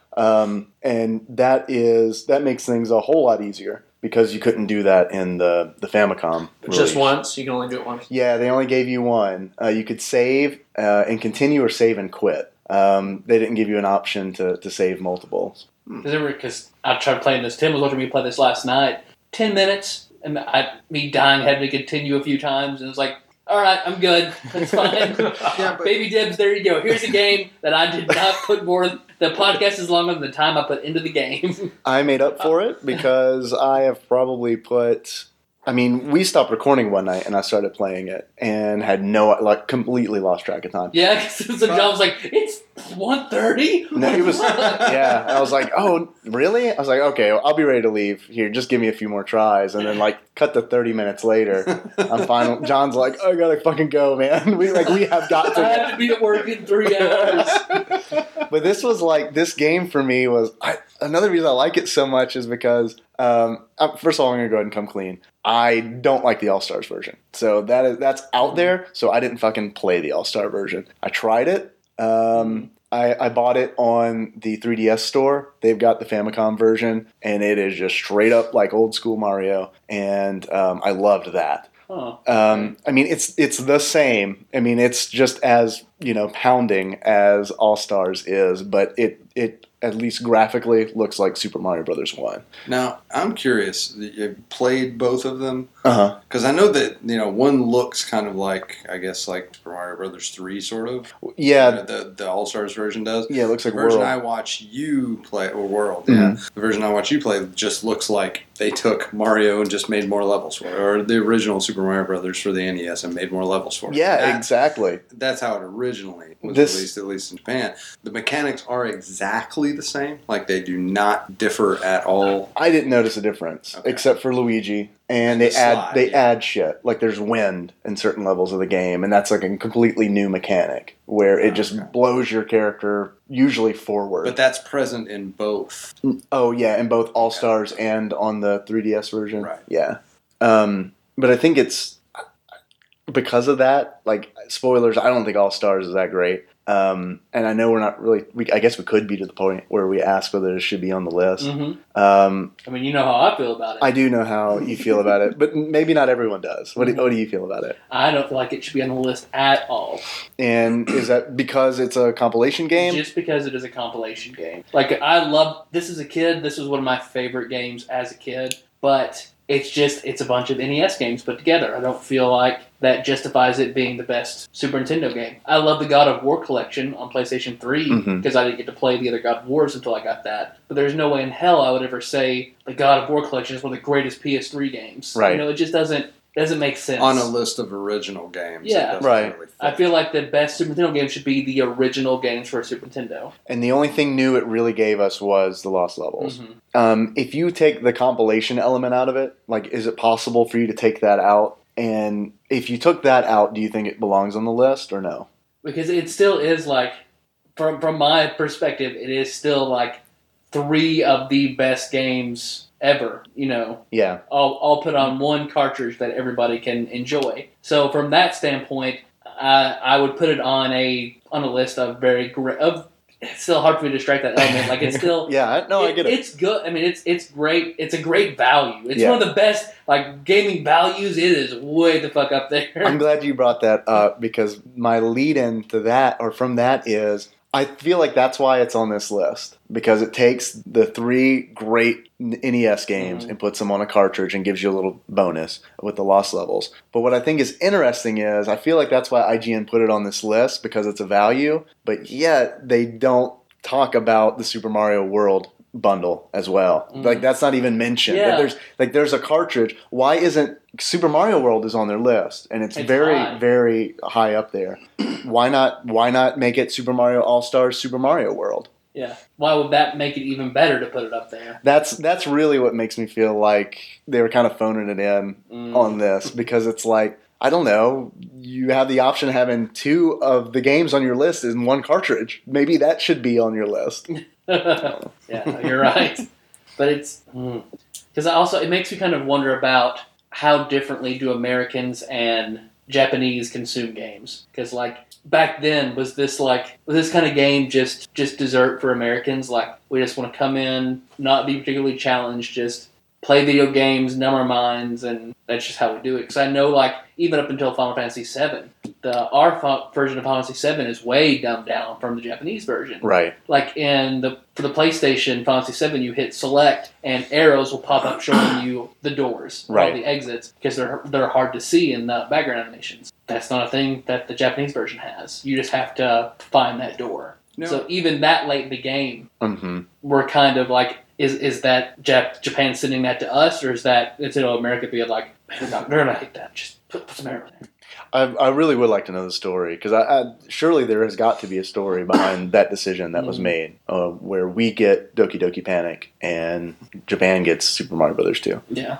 S7: And that makes things a whole lot easier because you couldn't do that in the Famicom release.
S3: Just once? You can only do it once?
S7: Yeah, they only gave you one. You could save and continue or save and quit. They didn't give you an option to save multiples.
S2: Because I tried playing this. Tim was watching me play this last night. 10 minutes, and me dying, having to continue a few times, and it was like, all right, I'm good. That's fine. Baby dibs, there you go. Here's a game that I did not put more. The podcast is longer than the time I put into the game.
S7: I made up for it because I have probably put... we stopped recording one night and I started playing it and had completely lost track of time.
S2: Yeah, so John was like, it's 1:30?
S7: No, it was, yeah. I was like, oh, really? I was like, okay, I'll be ready to leave. Here, just give me a few more tries. And then cut to 30 minutes later. I'm fine. John's like, I gotta fucking go, man. We have got to.
S2: I have to be at work in 3 hours.
S7: But this was this game for me was, another reason I like it so much is because, first of all, I'm going to go ahead and come clean. I don't like the All-Stars version. So that's out there, so I didn't fucking play the All-Star version. I tried it. I bought it on the 3DS store. They've got the Famicom version, and it is just straight up like old school Mario, and I loved that.
S2: Huh.
S7: It's the same. It's just as, pounding as All-Stars is, but it at least graphically looks like Super Mario Brothers 1.
S6: Now, I'm curious, you played both of them?
S7: Uh-huh.
S6: Because I know that, one looks kind of like Super Mario Brothers 3, sort of.
S7: Yeah.
S6: The All-Stars version does.
S7: Yeah, it looks like
S6: The version
S7: World.
S6: I watch you play, or World,
S7: Mm-hmm.
S6: yeah. The version I watch you play just looks like they took Mario and just made more levels for it. Or the original Super Mario Brothers for the NES and made more levels for it.
S7: Yeah, exactly.
S6: That's how it originally was, at least in Japan. The mechanics are exactly the same. They do not differ at all.
S7: I didn't notice a difference, except for Luigi. And they add shit. There's wind in certain levels of the game, and that's a completely new mechanic where it just blows your character usually forward.
S6: But that's present in both.
S7: Oh yeah, in both All-Stars and on the 3DS version.
S6: Right.
S7: Yeah. But I think it's because of that. Spoilers. I don't think All-Stars is that great. And I know we're not really. I guess we could be to the point where we ask whether it should be on the list.
S2: Mm-hmm. You know how I feel about it.
S7: I do know how you feel about it, but maybe not everyone does. What do you feel about it?
S2: I don't feel like it should be on the list at all.
S7: And is that because it's a compilation game?
S2: Just because it is a compilation game. This as a kid, this was one of my favorite games as a kid, but it's a bunch of NES games put together. I don't feel like that justifies it being the best Super Nintendo game. I love the God of War collection on PlayStation 3 because I didn't get to play the other God of Wars until I got that. But there's no way in hell I would ever say the God of War collection is one of the greatest PS3 games.
S7: Right.
S2: It just doesn't doesn't make sense.
S6: On a list of original games.
S2: Yeah.
S6: it doesn't
S7: Right.
S6: really fit.
S2: I feel like the best Super Nintendo game should be the original games for Super Nintendo.
S7: And the only thing new it really gave us was the Lost Levels.
S2: Mhm.
S7: If you take the compilation element out of it, like, is it possible for you to take that out? And if you took that out, do you think it belongs on the list or no?
S2: Because it still is like, from my perspective, it is still like 3 of the best games ever. You know,
S7: Yeah.
S2: all put on one cartridge that everybody can enjoy. So from that standpoint, I would put it on a list of very great. It's still hard for me to strike that element. Like it's still.
S7: Yeah, I get it.
S2: It's good. I mean, it's great. It's a great value. It's
S7: Yeah.
S2: one of the best like gaming values. It is way the fuck up there.
S7: I'm glad you brought that up because my lead in to that or from that is I feel like that's why it's on this list because it takes the 3 great NES games and puts them on a cartridge and gives you a little bonus with the Lost Levels. But what I think is interesting is I feel like that's why IGN put it on this list because it's a value, but yet they don't talk about the Super Mario World bundle as well. Like that's not even mentioned.
S2: Yeah.
S7: There's a cartridge. Why isn't Super Mario World is on their list and it's very
S2: high.
S7: very high up there. Why not make it Super Mario All-Stars Super Mario World?
S2: Yeah. Why would that make it even better to put it up there?
S7: That's really what makes me feel like they were kind of phoning it in on this because it's like I don't know. You have the option of having 2 of the games on your list in one cartridge. Maybe that should be on your list.
S2: Yeah, you're right. But it's because also it makes me kind of wonder about how differently do Americans and Japanese consume games? Because like back then, was this kind of game just dessert for Americans? Like we just want to come in, not be particularly challenged, just play video games, numb our minds, and that's just how we do it. Because I know, like, even up until Final Fantasy VII, our version of Final Fantasy VII is way dumbed down from the Japanese version.
S7: Right.
S2: Like for the PlayStation Final Fantasy VII, you hit select, and arrows will pop up showing you the doors,
S7: Right.
S2: all the exits, because they're hard to see in the background animations. That's not a thing that the Japanese version has. You just have to find that door.
S6: No.
S2: So even that late in the game,
S7: Mm-hmm.
S2: we're kind of like, is that Japan sending that to us, or is that America being like, man, they're not hate that, just put some arrow in there.
S7: I really would like to know the story because I surely there has got to be a story behind that decision that was made where we get Doki Doki Panic and Japan gets Super Mario Brothers 2.
S2: Yeah.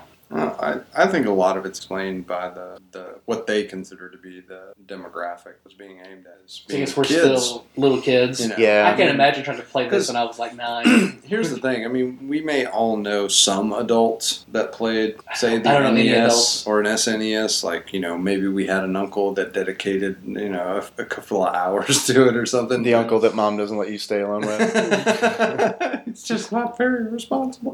S6: I think a lot of it's explained by the what they consider to be the demographic was being aimed at. As
S2: I
S6: being
S2: guess we're
S6: kids.
S2: still little kids.
S6: You know.
S7: Yeah.
S2: I can't imagine trying to play this when I was like 9.
S6: Here's the thing. I mean, we may all know some adults that played, say, the
S2: I don't know any
S6: NES
S2: adults.
S6: or an SNES. Like, maybe we had an uncle that dedicated, a couple of hours to it or something.
S7: The uncle that mom doesn't let you stay alone with.
S6: It's just not very responsible.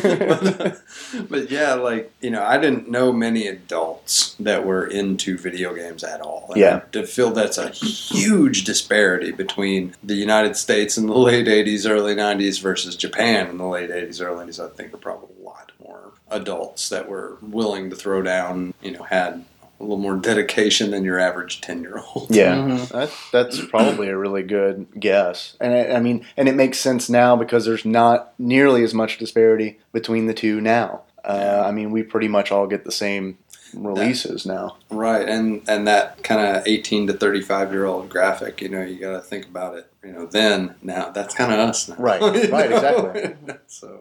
S6: but yeah, I didn't know many adults that were into video games at all. And
S7: Yeah.
S6: I feel that's a huge disparity between the United States in the late 80s, early 90s versus Japan in the late 80s, early 90s. I think there were probably a lot more adults that were willing to throw down, had a little more dedication than your average 10-year-old.
S7: Yeah,
S2: Mhm.
S7: that's probably a really good guess, and and it makes sense now because there's not nearly as much disparity between the two now. We pretty much all get the same releases now.
S6: Right, and that kind of 18 to 35-year-old graphic, you got to think about it. Then, now, that's kind of us now.
S7: Right, exactly.
S6: So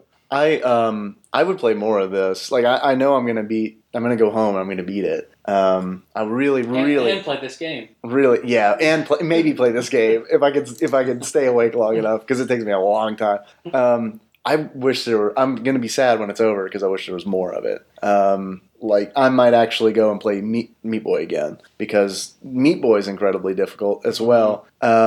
S7: I would play more of this. Like I know I'm gonna go home and I'm gonna beat it. I really
S2: And play this game.
S7: and maybe play this game if I could stay awake long enough because it takes me a long time. I wish I'm gonna be sad when it's over because I wish there was more of it. I might actually go and play Meat Boy again because Meat Boy is incredibly difficult as well.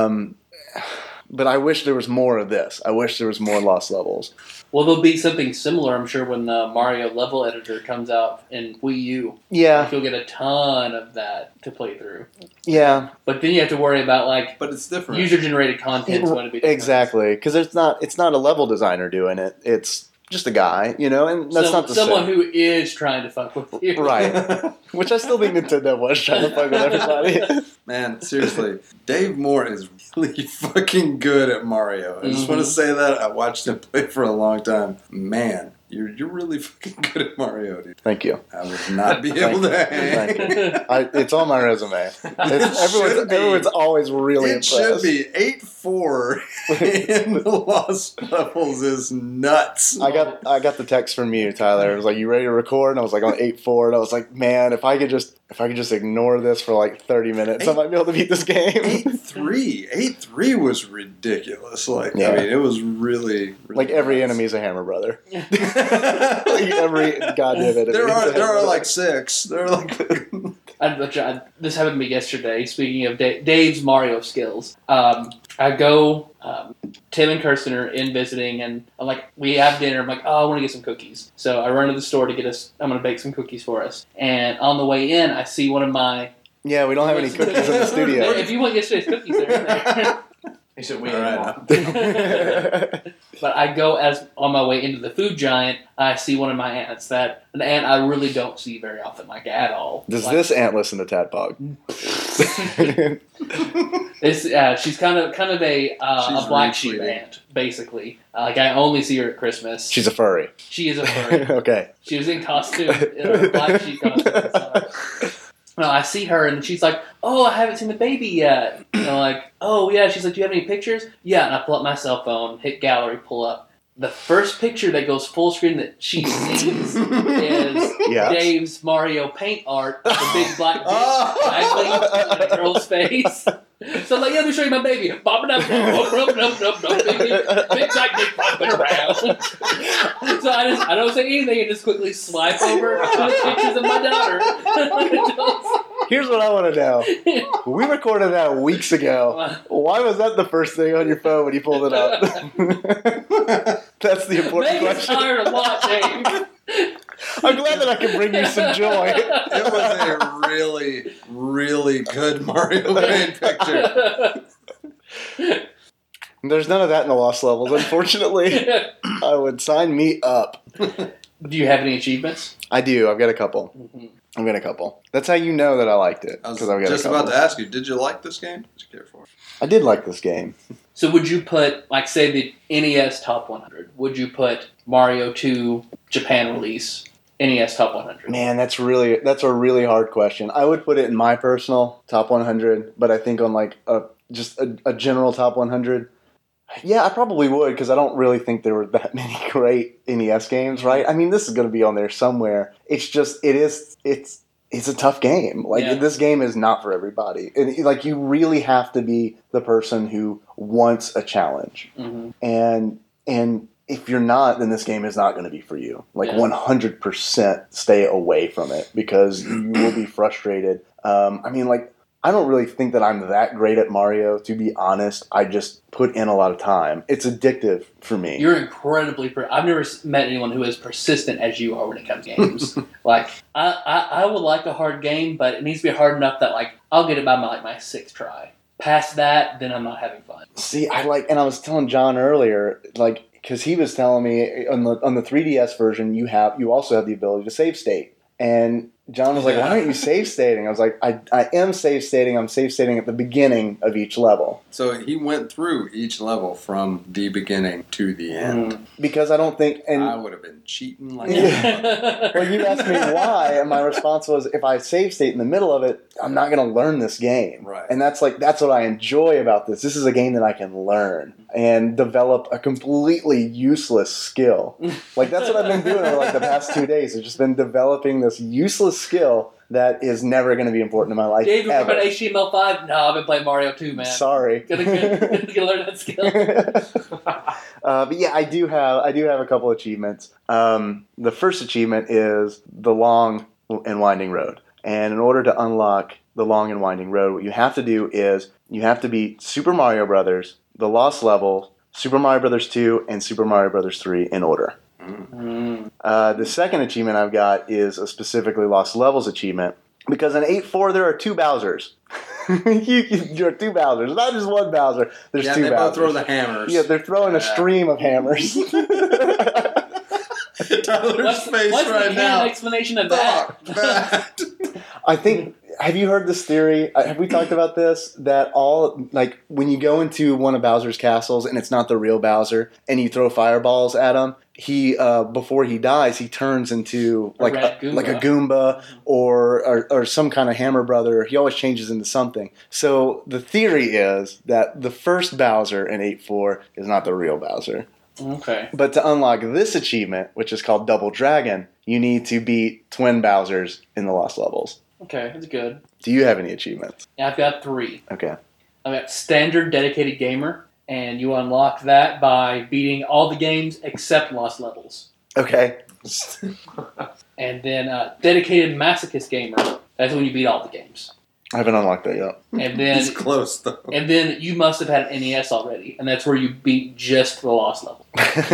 S7: But I wish there was more of this. I wish there was more Lost Levels.
S2: Well, there'll be something similar, I'm sure, when the Mario level editor comes out in Wii U.
S7: Yeah,
S2: You'll get a ton of that to play through.
S7: yeah,
S2: But then you have to worry about, like,
S6: but it's different.
S2: user-generated content is going to be different.
S7: exactly. Because it's not a level designer doing it. It's just a guy, and that's not the
S2: someone
S7: same.
S2: who is trying to fuck with you.
S7: Right. Which I still think Nintendo was trying to fuck with everybody.
S6: Man, seriously, Dave Moore is really fucking good at Mario. I just want to say that. I watched him play for a long time. Man, You're really fucking good at Mario, dude.
S7: Thank you.
S6: I would not be able to
S7: Thank
S6: hang.
S7: you. It's on my resume. Everyone's always really
S6: It should
S7: impressed.
S6: be 8-4 in the Lost Levels is nuts.
S7: I got the text from you, Tyler. It was like, "You ready to record?" And I was like on 8-4, and I was like, "Man, if I could just ignore this for like 30 minutes, I might be able to beat this game."
S6: 8-3. 8-3 was ridiculous. Like,
S7: Yeah.
S6: I mean, it was really
S7: Like every
S6: nuts.
S7: enemy's a Hammer Brother. Like every goddamn enemy.
S6: There are like 6. There are like
S2: This happened to me yesterday. Speaking of Dave's Mario skills, I go. Tim and Kirsten are in visiting, and I'm like, we have dinner. I'm like, oh, I want to get some cookies. So I run to the store to get us. I'm going to bake some cookies for us. And on the way in, I see one of my.
S7: Yeah, we don't have any cookies in the studio.
S2: If you want yesterday's cookies, they're in there.
S3: He said, "We
S6: All
S3: ain't
S6: right.
S3: one."
S2: But I go as on my way into the food giant. I see one of my aunts an ant I really don't see very often, like at all.
S7: Does
S2: Like,
S7: this ant listen to Tadpog?
S2: She's kind of a
S6: She's
S2: black sheep
S6: retweeting.
S2: ant, basically. Like I only see her at Christmas.
S7: She's a furry.
S2: She is a furry.
S7: Okay.
S2: She was in costume, in a black sheep costume. So. No, I see her and she's like, "Oh, I haven't seen the baby yet." And I'm like, "Oh yeah." She's like, "Do you have any pictures?" Yeah, and I pull up my cell phone, hit gallery, pull up. The first picture that goes full screen that she sees is
S7: Yeah.
S2: Dave's Mario paint art of the big black dick waggling in a girl's face. So I'm like, yeah, let me show you my baby. Bopping up, big black dick bopping around. So I don't say anything and just quickly swipe over to the pictures of my daughter.
S7: Here's what I want to know. We recorded that weeks ago. Why was that the first thing on your phone when you pulled it up? That's the important
S2: Megan's
S7: question.
S2: tired a lot, Dave.
S7: I'm glad that I can bring you some joy.
S6: It was a really, really good Mario Paint picture.
S7: There's none of that in the Lost Levels, unfortunately. I would sign me up.
S2: Do you have any achievements?
S7: I do. I've got a couple. I've got a couple. That's how you know that I liked it.
S6: I was
S7: 'cause I've got
S6: just
S7: a couple.
S6: about to ask you, did you like this game? Did you care for it?
S7: I did like this game.
S2: So would you put, like, say the NES Top 100, would you put Mario 2 Japan release, NES Top 100?
S7: Man, that's a really hard question. I would put it in my personal top 100, but I think on like a general top 100. Yeah, I probably would because I don't really think there were that many great NES games, right? I mean, this is going to be on there somewhere. It's just it's a tough game. Like
S2: Yeah.
S7: this game is not for everybody. And like you really have to be the person who wants a challenge.
S2: Mm-hmm.
S7: And if you're not, then this game is not going to be for you. Like
S2: Yeah.
S7: 100% stay away from it because you will be frustrated. I mean, like, I don't really think that I'm that great at Mario, to be honest. I just put in a lot of time. It's addictive for me.
S2: You're incredibly. I've never met anyone who is persistent as you are when it comes to games. Like I would like a hard game, but it needs to be hard enough that like I'll get it by my sixth try. Past that, then I'm not having fun.
S7: See, and I was telling John earlier, like, because he was telling me on the 3DS version, you also have the ability to save state. And John was like, why aren't you save stating? I was like, I am save stating. I'm save stating at the beginning of each level.
S6: So he went through each level from the beginning to the end.
S7: Because I don't think... And
S6: I would have been cheating like
S7: well, you asked me why, and my response was, if I save state in the middle of it, I'm not going to learn this game.
S6: Right.
S7: And that's what I enjoy about this. This is a game that I can learn and develop a completely useless skill. Like, that's what I've been doing over like the past 2 days. I've just been developing this useless skill that is never going to be important in my life.
S2: Dave, you're
S7: ever.
S2: about HTML5? No, I've been playing Mario 2, man.
S7: Sorry.
S2: Gotta learn that skill.
S7: But yeah, I do have a couple achievements. The first achievement is the long and winding road. And in order to unlock the long and winding road, what you have to do is you have to beat Super Mario Brothers, the Lost Level, Super Mario Brothers 2, and Super Mario Brothers 3 in order. The second achievement I've got is a specifically Lost Levels achievement, because in 8-4 there are two Bowsers. You're two Bowsers, not just one Bowser. There's two
S6: they
S7: Bowsers.
S6: both throw the hammers.
S7: Yeah, they're throwing a stream of hammers.
S6: Tyler's face
S2: What's
S6: right
S2: the
S6: now.
S2: explanation of that?
S6: Fuck that.
S7: I think have you heard this theory? Have we talked about this? That all, like, when you go into one of Bowser's castles and it's not the real Bowser, and you throw fireballs at him, he before he dies, he turns into like
S2: red
S7: a Goomba or some kind of Hammer Brother. He always changes into something. So the theory is that the first Bowser in 8-4 is not the real Bowser.
S2: Okay.
S7: But to unlock this achievement, which is called Double Dragon, you need to beat twin Bowsers in the Lost Levels.
S2: Okay, that's good.
S7: Do you have any achievements?
S2: I've got 3.
S7: Okay.
S2: I've got Standard Dedicated Gamer, and you unlock that by beating all the games except Lost Levels.
S7: Okay.
S2: And then Dedicated Masochist Gamer, that's when you beat all the games.
S7: I haven't unlocked that yet.
S2: And then
S6: It's close though.
S2: and then you must have had an NES already, and that's where you beat just the Lost Level.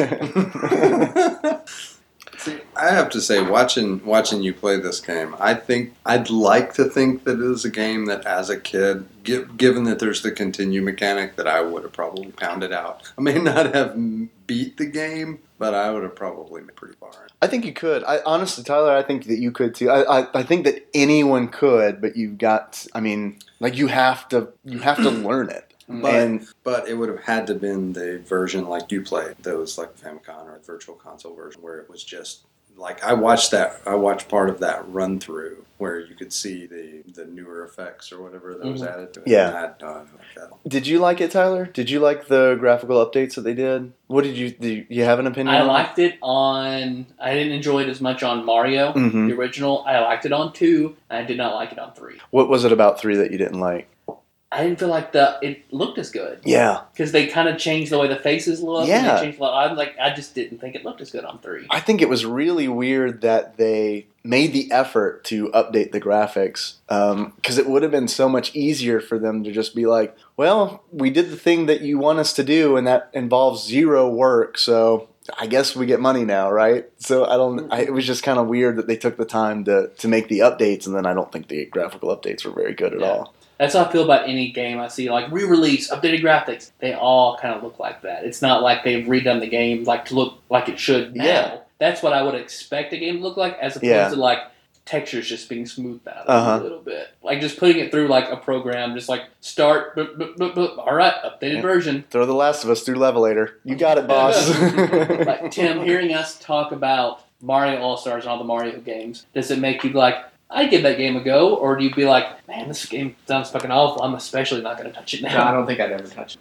S6: See, I have to say, watching you play this game, I'd like to think that it is a game that, as a kid, given that there's the continue mechanic, that I would have probably pounded out. I may not have beat the game, but I would have probably made pretty far.
S7: I think you could. Honestly, Tyler, I think that you could too. I think that anyone could, but you've got. I mean, like you have to learn it.
S6: But it would have had to been the version like you played, those like Famicom or Virtual Console version, where it was just like I watched part of that run through where you could see the newer effects or whatever that was added to it.
S7: Yeah.
S6: And I like that.
S7: Did you like it, Tyler? Did you like the graphical updates that they did? What did you have an opinion
S2: I
S7: on?
S2: liked it on. I didn't enjoy it as much on Mario,
S7: Mhm.
S2: the original. I liked it on 2, and I did not like it on 3.
S7: What was it about 3 that you didn't like?
S2: I didn't feel like it looked as good.
S7: Yeah.
S2: Because they kind of changed the way the faces look.
S7: Yeah.
S2: And they changed I just didn't think it looked as good on 3.
S7: I think it was really weird that they made the effort to update the graphics because it would have been so much easier for them to just be like, well, we did the thing that you want us to do, and that involves zero work, so I guess we get money now, right? So it was just kind of weird that they took the time to make the updates, and then I don't think the graphical updates were very good at all.
S2: That's how I feel about any game I see, like re-release, updated graphics. They all kind of look like that. It's not like they've redone the game like to look like it should now.
S7: Yeah.
S2: That's what I would expect a game to look like, as opposed to like textures just being smoothed out a little bit. Like just putting it through like a program, just like start, all right, updated version.
S7: Throw The Last of Us through Levelator. You got it, boss.
S2: Like Tim, hearing us talk about Mario All-Stars and all the Mario games, does it make you like, I'd give that game a go, or do you be like, man, this game sounds fucking awful, I'm especially not going to touch it
S3: No, I
S2: now?
S3: don't think I'd ever touch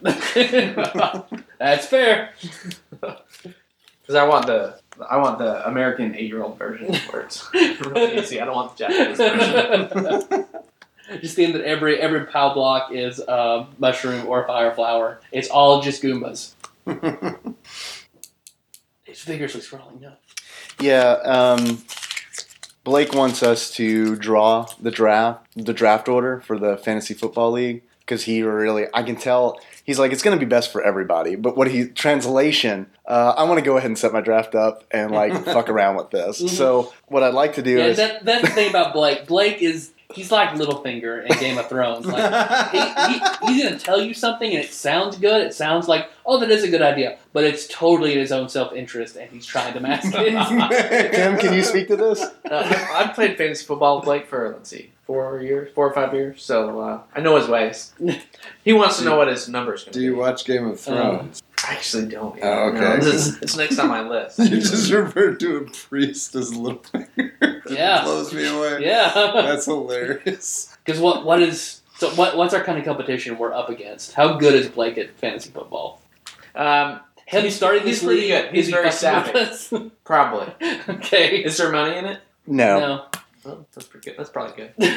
S3: it.
S2: That's fair.
S3: Because I want the American 8-year-old version where it's really easy. I don't want the Japanese version.
S2: Just think that every POW block is a mushroom or a fire flower. It's all just Goombas. It's vigorously scrolling, no.
S7: Yeah, Blake wants us to draw the draft order for the Fantasy Football League because I can tell, he's like, it's going to be best for everybody. But I want to go ahead and set my draft up and like fuck around with this.
S2: Mm-hmm.
S7: So what I'd like to do is...
S2: That's the thing about Blake. Blake is... He's like Littlefinger in Game of Thrones. Like he's going to tell you something and it sounds good. It sounds like, oh, that is a good idea. But it's totally in his own self-interest and he's trying to mask it.
S7: Tim, can you speak to this?
S3: I've played fantasy football with Blake for, 4 or 5 years. So I know his ways. He wants to know what his number's going to be.
S6: Do you watch Game of Thrones?
S3: I actually don't.
S6: Oh, okay.
S3: No, it's next on my list.
S6: You just referred to a priest as Littlefinger.
S2: Yeah.
S6: It blows me away.
S2: Yeah.
S6: That's hilarious.
S2: Because what's our kind of competition we're up against? How good is Blake at fantasy football? Have you started this
S3: He's pretty
S2: league?
S3: good. He's
S2: Is he
S3: very
S2: fucking with
S3: savvy.
S2: us?
S3: Probably.
S2: Okay.
S3: Is there money in it?
S7: No.
S3: Oh, that's pretty good. That's probably good.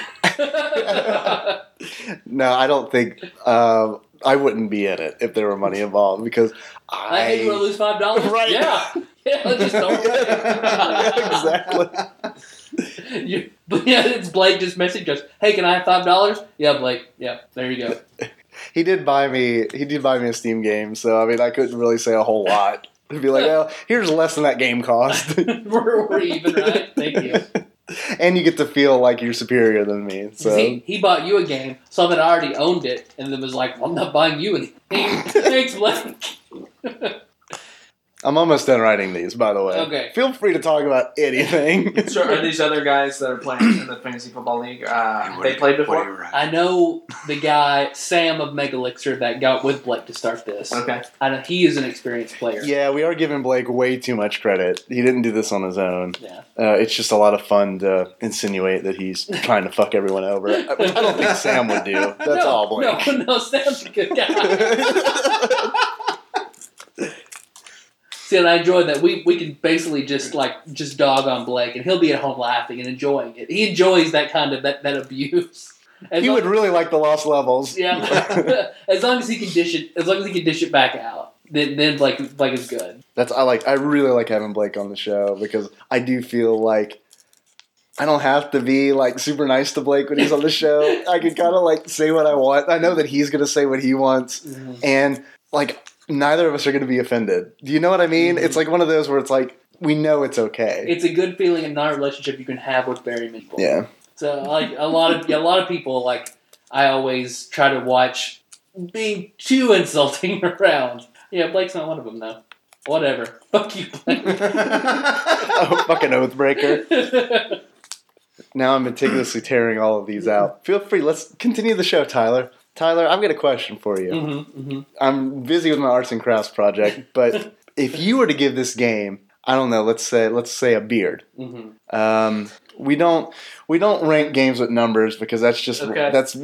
S7: No, I don't think... I wouldn't be in it if there were money involved because
S2: I think you want to lose $5.
S7: Right.
S2: Yeah. Yeah. Let's just don't.
S7: Yeah, exactly.
S2: It's Blake just messaged us. Hey, can I have $5? Yeah, Blake. Yeah, there you go.
S7: He did buy me a Steam game, so I mean I couldn't really say a whole lot. He'd be like, well, here's less than that game cost.
S2: we're even, right? Thank you.
S7: And you get to feel like you're superior than me. So
S2: He bought you a game, saw that I already owned it, and then was like, well, I'm not buying you anything. Thanks, Blake.
S7: I'm almost done writing these, by the way.
S2: Okay.
S7: Feel free to talk about anything.
S3: So are these other guys that are playing in the Fantasy Football League, they played before?
S2: I know the guy, Sam of Megalixer, that got with Blake to start this.
S3: Okay.
S2: I know he is an experienced player.
S7: Yeah, we are giving Blake way too much credit. He didn't do this on his own.
S2: Yeah.
S7: It's just a lot of fun to insinuate that he's trying to fuck everyone over. Which I don't think Sam would do. That's all Blake.
S2: No, Sam's a good guy. See, and I enjoy that. We can basically just dog on Blake, and he'll be at home laughing and enjoying it. He enjoys that kind of that abuse.
S7: He would really like the lost levels.
S2: Yeah, as long as he can dish it back out, then Blake is good.
S7: I really like having Blake on the show because I do feel like I don't have to be like super nice to Blake when he's on the show. I can kind of like say what I want. I know that he's gonna say what he wants, and like neither of us are gonna be offended. Do you know what I mean? It's like one of those where it's like we know it's okay.
S2: It's a good feeling in a relationship you can have with very many people.
S7: Yeah.
S2: So like a lot of people, like I always try to watch being too insulting around. Yeah, Blake's not one of them though. Whatever. Fuck you, Blake.
S7: Oh, fucking oath breaker. Now I'm meticulously tearing all of these out. Feel free. Let's continue the show, Tyler. Tyler, I've got a question for you. I'm busy with my arts and crafts project, but if you were to give this game, I don't know, let's say a beard. We don't rank games with numbers because that's just that's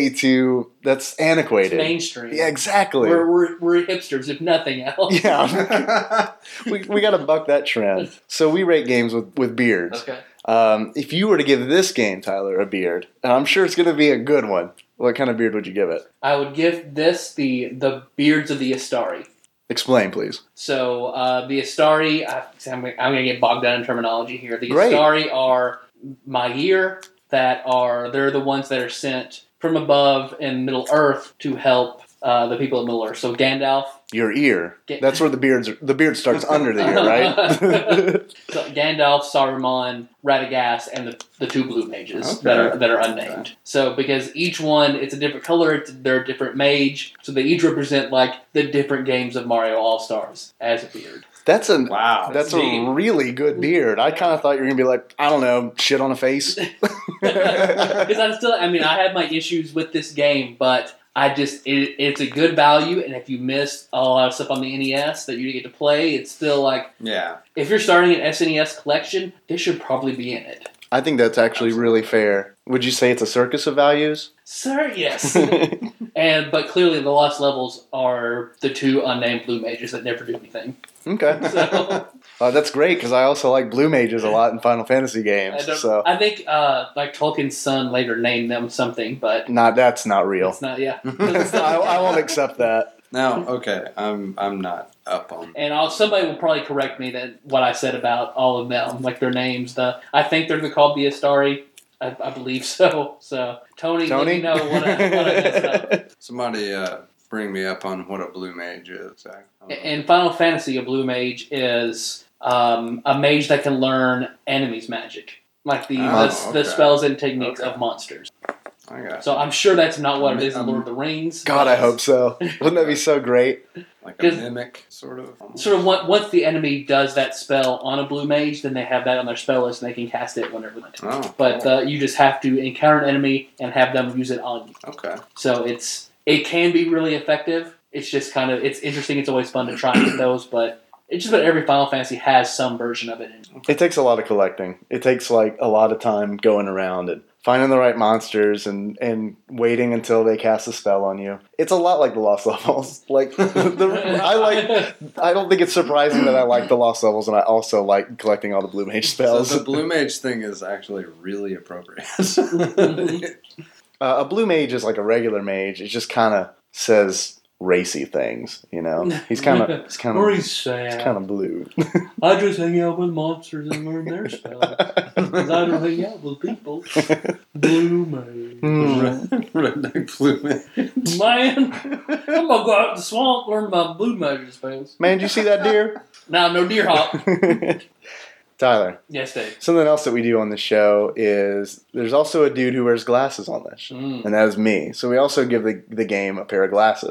S7: antiquated.
S2: It's mainstream.
S7: Yeah, exactly.
S2: We're hipsters, if nothing else.
S7: Yeah, we got to buck that trend. So we rate games with beards.
S3: Okay.
S7: If you were to give this game, Tyler, a beard, and I'm sure it's going to be a good one, what kind of beard would you give it?
S2: I would give this the beards of the Astari.
S7: Explain, please.
S2: So the Astari, I'm going to get bogged down in terminology here. The
S7: Great.
S2: Astari are Ma'ir they're the ones that are sent from above in Middle Earth to help the people of Middle Earth. So Gandalf.
S7: Your ear. That's where the beard starts under the ear, right?
S2: So Gandalf, Saruman, Radagast, and the two blue mages that are unnamed. So because each one, it's a different color, they're a different mage, so they each represent like the different games of Mario All Stars as a beard.
S7: That's a
S3: That's
S7: a really good beard. I kind of thought you were gonna be like, I don't know, shit on a face.
S2: Because I had my issues with this game, but it's a good value, and if you missed a lot of stuff on the NES that you didn't get to play, it's still like, if you're starting an SNES collection, this should probably be in it.
S7: I think that's actually really fair. Would you say it's a circus of values?
S2: Sir, yes. But clearly the lost levels are the two unnamed blue mages that never do anything.
S7: Okay.
S2: So,
S7: That's great because I also like blue mages a lot in Final Fantasy games. So
S2: I think like Tolkien's son later named them something, but
S7: that's not real.
S2: it's not. Yeah,
S7: I won't accept that.
S6: Now, okay, I'm not up on.
S2: And somebody will probably correct me that what I said about all of them, like their names. I think they're called the Astari. I believe so. So Tony, let me know what I messed up.
S6: Somebody bring me up on what a blue mage is.
S2: In Final Fantasy, a blue mage is a mage that can learn enemies' magic, like the spells and techniques of monsters.
S6: I got
S2: So I'm sure that's not what it is in Lord of the Rings.
S7: God, I hope so. Wouldn't that be so great?
S6: like a mimic, sort of.
S2: Sort of once the enemy does that spell on a blue mage, then they have that on their spell list and they can cast it whenever they want.
S6: Oh,
S2: But you just have to encounter an enemy and have them use it on you.
S6: okay.
S2: So it can be really effective. It's just it's interesting. It's always fun to try and get those, but it's just that every Final Fantasy has some version of it in it.
S7: It takes a lot of collecting. It takes like a lot of time going around and finding the right monsters and waiting until they cast a spell on you. It's a lot like the Lost Levels. Like I don't think it's surprising that I like the Lost Levels, and I also like collecting all the Blue Mage spells.
S6: So the Blue Mage thing is actually really appropriate.
S7: A Blue Mage is like a regular mage. It just kind of says racy things, you know. He's kind of
S2: Very sad.
S7: He's kind of blue.
S2: I just hang out with monsters and learn their spells. Because I don't hang out with people. Blue Mage.
S6: Redneck Blue Mage.
S2: Man, I'm going to go out in the swamp and learn my Blue Mage spells.
S7: Man, did you see that deer?
S2: No deer hop.
S7: Tyler.
S2: Yes, Dave.
S7: Something else that we do on the show is there's also a dude who wears glasses on this, and that is me. So we also give the game a pair of glasses.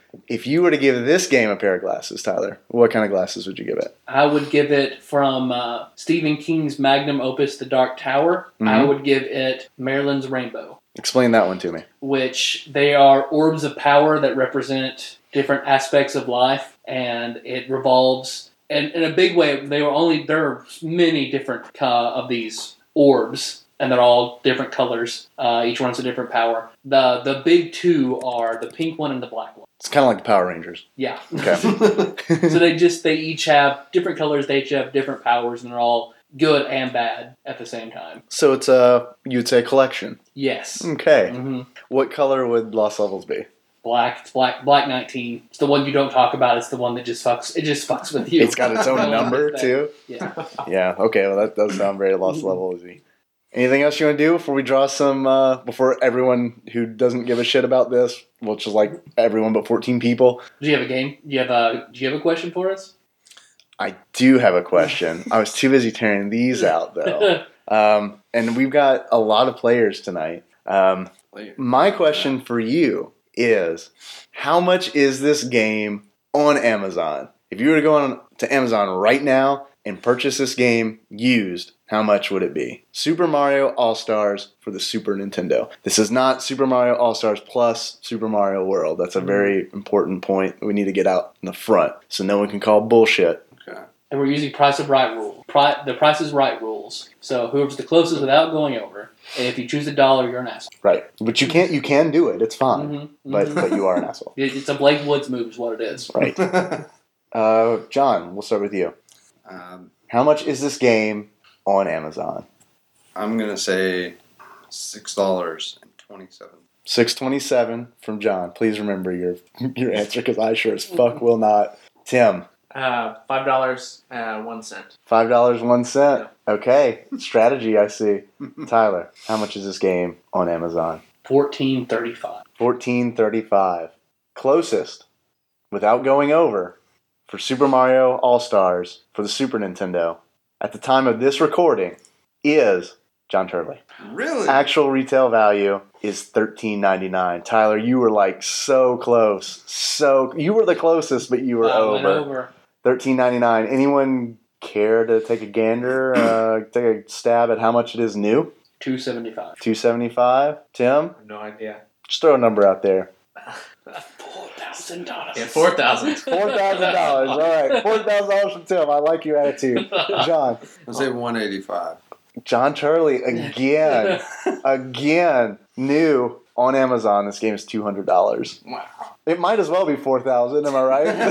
S7: If you were to give this game a pair of glasses, Tyler, what kind of glasses would you give it?
S2: I would give it from Stephen King's magnum opus, The Dark Tower. I
S7: Mhm.
S2: would give it Marilyn's Rainbow,
S7: Explain that one to me.
S2: which they are orbs of power that represent different aspects of life, and it revolves. And in a big way, there are many different of these orbs, and they're all different colors. Each one's a different power. The big two are the pink one and the black one.
S7: It's kind of like the Power Rangers.
S2: Yeah.
S7: Okay.
S2: So they each have different colors. They each have different powers, and they're all good and bad at the same time.
S7: So it's you'd say collection.
S2: Yes.
S7: Okay.
S2: hmm
S7: What color would Lost Levels be?
S2: Black. It's black. Black 19. It's the one you don't talk about. It's the one that just fucks. It just fucks with you.
S7: It's got its own
S2: No one
S7: number
S2: gets that.
S7: too.
S2: Yeah.
S7: Yeah. Okay. Well, that does sound very Lost Levels-y. Anything else you want to do before we draw some? Before everyone who doesn't give a shit about this, which is like everyone but 14 people.
S2: Do you have a game? Do you have a question for us?
S7: I do have a question. I was too busy tearing these out though. And we've got a lot of players tonight. My question for you is, how much is this game on Amazon? If you were to go on to Amazon right now and purchase this game used, how much would it be? Super Mario All-Stars for the Super Nintendo. This is not Super Mario All-Stars plus Super Mario World. That's a very important point we need to get out in the front so no one can call bullshit.
S2: And we're using Price is Right rule. The Price is Right rules. So whoever's the closest without going over. And if you choose $1, you're an asshole.
S7: Right. But you can do it. It's fine.
S2: Mm-hmm.
S7: But you are an asshole.
S2: It's a Blake Woods move, is what it is.
S7: Right. John, we'll start with you. How much is this game on Amazon?
S6: I'm gonna say $6.27.
S7: $6.27 from John. Please remember your answer because I sure as fuck will not. Tim,
S3: $5.01.
S7: $5.01. Okay, strategy. I see. Tyler, how much is this game on Amazon?
S2: $14.35.
S7: $14.35. Closest, without going over, for Super Mario All-Stars for the Super Nintendo at the time of this recording is John Turley.
S6: Really?
S7: Actual retail value is $13.99. Tyler, you were like so close. You were the closest, but you were
S2: I went
S7: over.
S2: over.
S7: $13.99. Anyone care to take a gander, take a stab at how much it is new?
S2: $2.75.
S7: $2.75. Tim,
S3: No idea.
S7: just throw a number out there.
S2: $4,000.
S3: Yeah, $4,000.
S7: $4,000. All right, $4,000 from Tim. I like your attitude. John.
S6: I'll say $185.
S7: John Turley again. Again. New on Amazon. This game is $200.
S3: Wow.
S7: It might as well be $4,000. Am I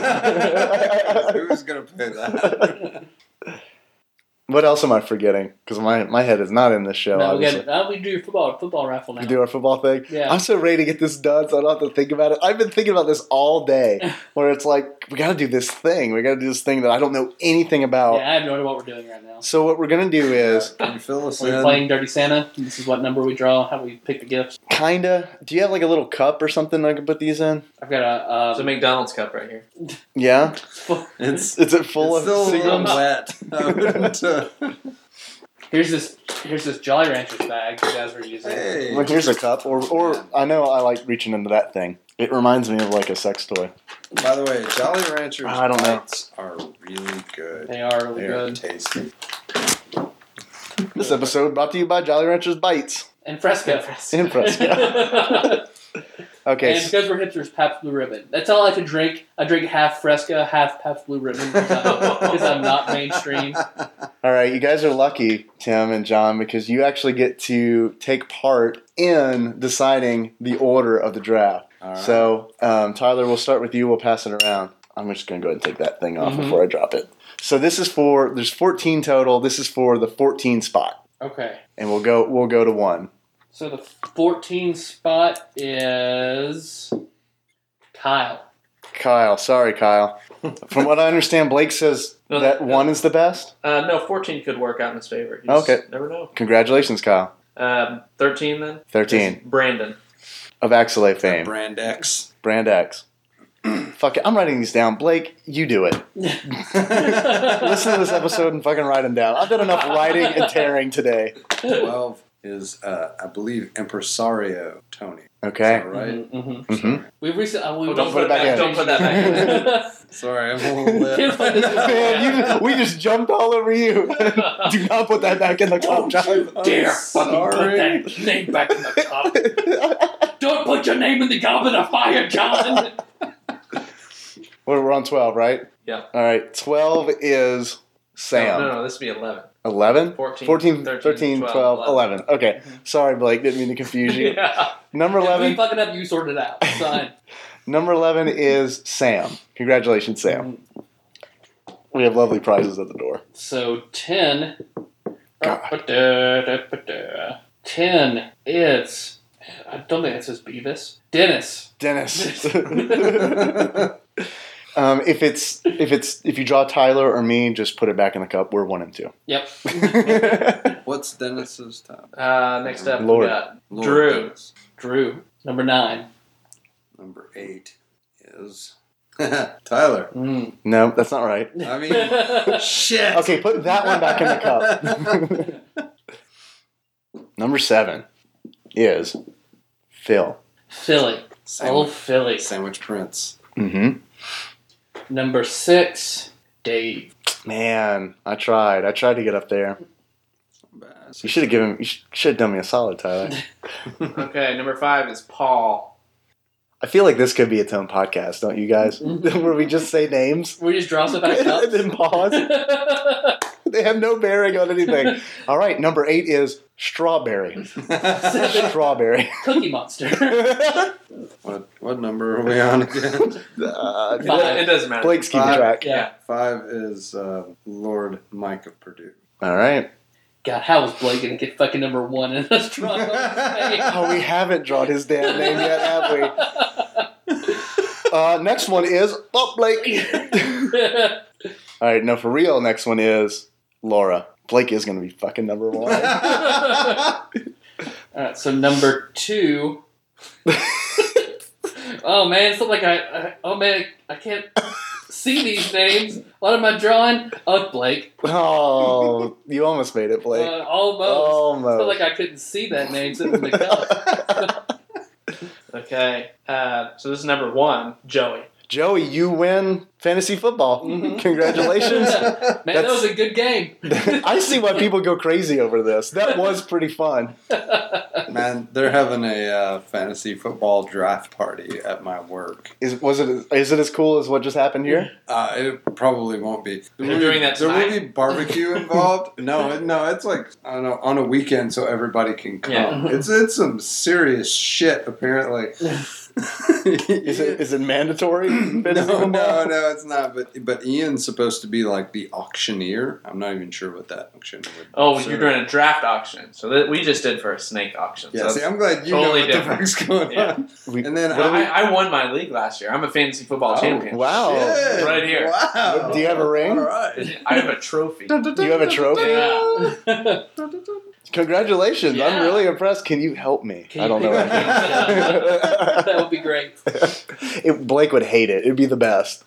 S7: right?
S6: Who's gonna pay that?
S7: What else am I forgetting? Because my head is not in this show.
S2: No,
S7: obviously.
S2: we do your football raffle now.
S7: We do our football thing.
S2: Yeah.
S7: I'm so ready to get this done, so I don't have to think about it. I've been thinking about this all day, where it's like we got to do this thing. We got to do this thing that I don't know anything about.
S2: Yeah, I have no idea what we're doing right now.
S7: So what we're gonna do is
S6: Can you fill us
S2: We're
S6: in?
S2: playing Dirty Santa. This is what number we draw. How we pick the gifts.
S7: kinda. Do you have like a little cup or something I can put these in?
S2: I've got
S3: It's a McDonald's cup right here.
S7: Yeah.
S6: It's
S7: Is it full
S6: it's
S7: of
S6: still a little
S7: Seagrams?
S6: wet. I wouldn't,
S2: here's this Jolly Ranchers bag you guys were using.
S6: hey.
S7: Well, here's a cup, or I know I like reaching into that thing. It reminds me of like a sex toy.
S6: By the way, Jolly Ranchers
S7: I don't know.
S6: bites are really good.
S2: They are really
S6: They are
S2: good.
S6: tasty.
S7: This episode brought to you by Jolly Ranchers Bites.
S2: And Fresca.
S7: In Fresca. Okay.
S2: And because we're hipsters, Pabst Blue Ribbon. That's all I can drink. I drink half Fresca, half Pabst Blue Ribbon because I'm not mainstream.
S7: All right, you guys are lucky, Tim and John, because you actually get to take part in deciding the order of the draft.
S6: All right.
S7: So, Tyler, we'll start with you. We'll pass it around. I'm just going to go ahead and take that thing off before I drop it. So this is there's 14 total. This is for the 14 spot,
S2: Okay.
S7: and we'll go to 1.
S2: So the 14 spot is Kyle.
S7: Kyle, sorry, Kyle. From what I understand, Blake says
S3: No,
S7: that 1 is the best.
S3: No, 14 could work out in his favor. You just
S7: Okay.
S3: Never know.
S7: Congratulations, Kyle.
S3: 13 then?
S7: 13
S3: It's Brandon.
S7: of Axelay fame.
S6: Brand X.
S7: Brand X. Fuck it, I'm writing these down. Blake, you do it. Listen to this episode and fucking write them down. I've done enough writing and tearing today.
S6: 12 is, I believe, Impresario Tony.
S7: Okay.
S6: Right?
S7: Mhm.
S2: We recently. We
S7: don't put it back in.
S3: Don't put that back in.
S6: Sorry, I'm a little
S2: Can't put this
S6: lit.
S7: Man, we just jumped all over you. Do not put that back in the cup, John.
S2: Dare fucking put that name back in the cup. Don't put your name in the goblet of fire, John.
S7: We're on 12, right?
S3: Yeah.
S7: All right. 12 is Sam.
S3: No, this would be 11.
S7: 11?
S3: 14,
S7: 13, 12, 11. Okay. Sorry, Blake. Didn't mean to confuse you.
S3: Yeah.
S7: Number
S2: If we
S7: 11.
S2: fuck it up, you sort it out. It's fine.
S7: Number 11 is Sam. Congratulations, Sam. We have lovely prizes at the door.
S2: So 10.
S7: God.
S2: 10 is. I don't think it says Beavis. Dennis.
S7: Dennis. If you draw Tyler or me, just put it back in the cup. We're 1 and 2.
S2: Yep.
S6: What's Dennis's time?
S3: Next up,
S7: Lord.
S3: we got
S6: Lord
S3: Drew.
S6: Dennis.
S2: Drew. Number 9.
S6: Number 8 is Tyler.
S7: No, that's not right.
S6: I mean, shit.
S7: Okay, put that one back in the cup. Number 7 is Phil.
S2: Philly. Old Philly.
S6: Sandwich Prince.
S7: Mm-hmm.
S2: Number 6. Dave.
S7: Man, I tried. I tried to get up there. You should have done me a solid, Tyler.
S3: Okay, number 5 is Paul.
S7: I feel like this could be its own podcast, don't you guys? Where we just say names
S2: We just draw stuff out of cups.
S7: and then pause. They have no bearing on anything. All right, number 8 is Strawberry. Strawberry.
S2: Cookie Monster.
S6: What number are we on again?
S2: Five.
S3: It doesn't matter.
S7: Blake's keeping
S6: 5.
S7: track.
S2: Yeah.
S6: 5 is Lord Mike of Purdue.
S7: All right.
S2: God, how was Blake going to get fucking number 1 in this draw?
S7: Oh, we haven't drawn his damn name yet, have we? Next one is Blake. All right, no, for real, next one is Laura. Blake is going to be fucking number 1.
S2: Alright, so number 2. Oh man, it's not like I can't see these names. What am I drawing? Oh, Blake.
S7: Oh, you almost made it, Blake.
S2: Almost. It's not like I couldn't see that name sitting in the cup.
S3: Okay, so this is number 1, Joey.
S7: Joey, you win fantasy football. Congratulations.
S2: Man, that was a good game.
S7: I see why people go crazy over this. That was pretty fun.
S6: Man, they're having a fantasy football draft party at my work.
S7: Is it as cool as what just happened here?
S6: It probably won't be.
S3: They're doing that
S6: There will
S3: tonight?
S6: be barbecue involved. No, it's like on a weekend so everybody can come.
S3: Yeah.
S6: It's some serious shit apparently.
S7: Is it mandatory?
S6: No, it's not. But Ian's supposed to be like the auctioneer. I'm not even sure what that auction would.
S3: Oh,
S6: serve.
S3: you're doing a draft auction. So that we just did for a snake auction.
S6: Yeah,
S3: so
S6: see, I'm glad you
S3: totally
S6: know what
S3: different.
S6: the fuck's going
S3: Yeah.
S6: on.
S7: We-
S6: And then
S3: I won my league last year. I'm a fantasy football champion.
S7: Wow.
S6: Shit.
S3: Right here.
S6: Wow.
S7: Do you have a ring?
S6: All right.
S3: I have a trophy.
S7: Do you have a trophy?
S3: Yeah.
S7: Congratulations. I'm
S2: Yeah.
S7: really impressed. Can you help me?
S2: Can
S7: I
S2: you
S7: don't know.
S2: pick that would be great.
S7: Blake would hate it. It'd be the best.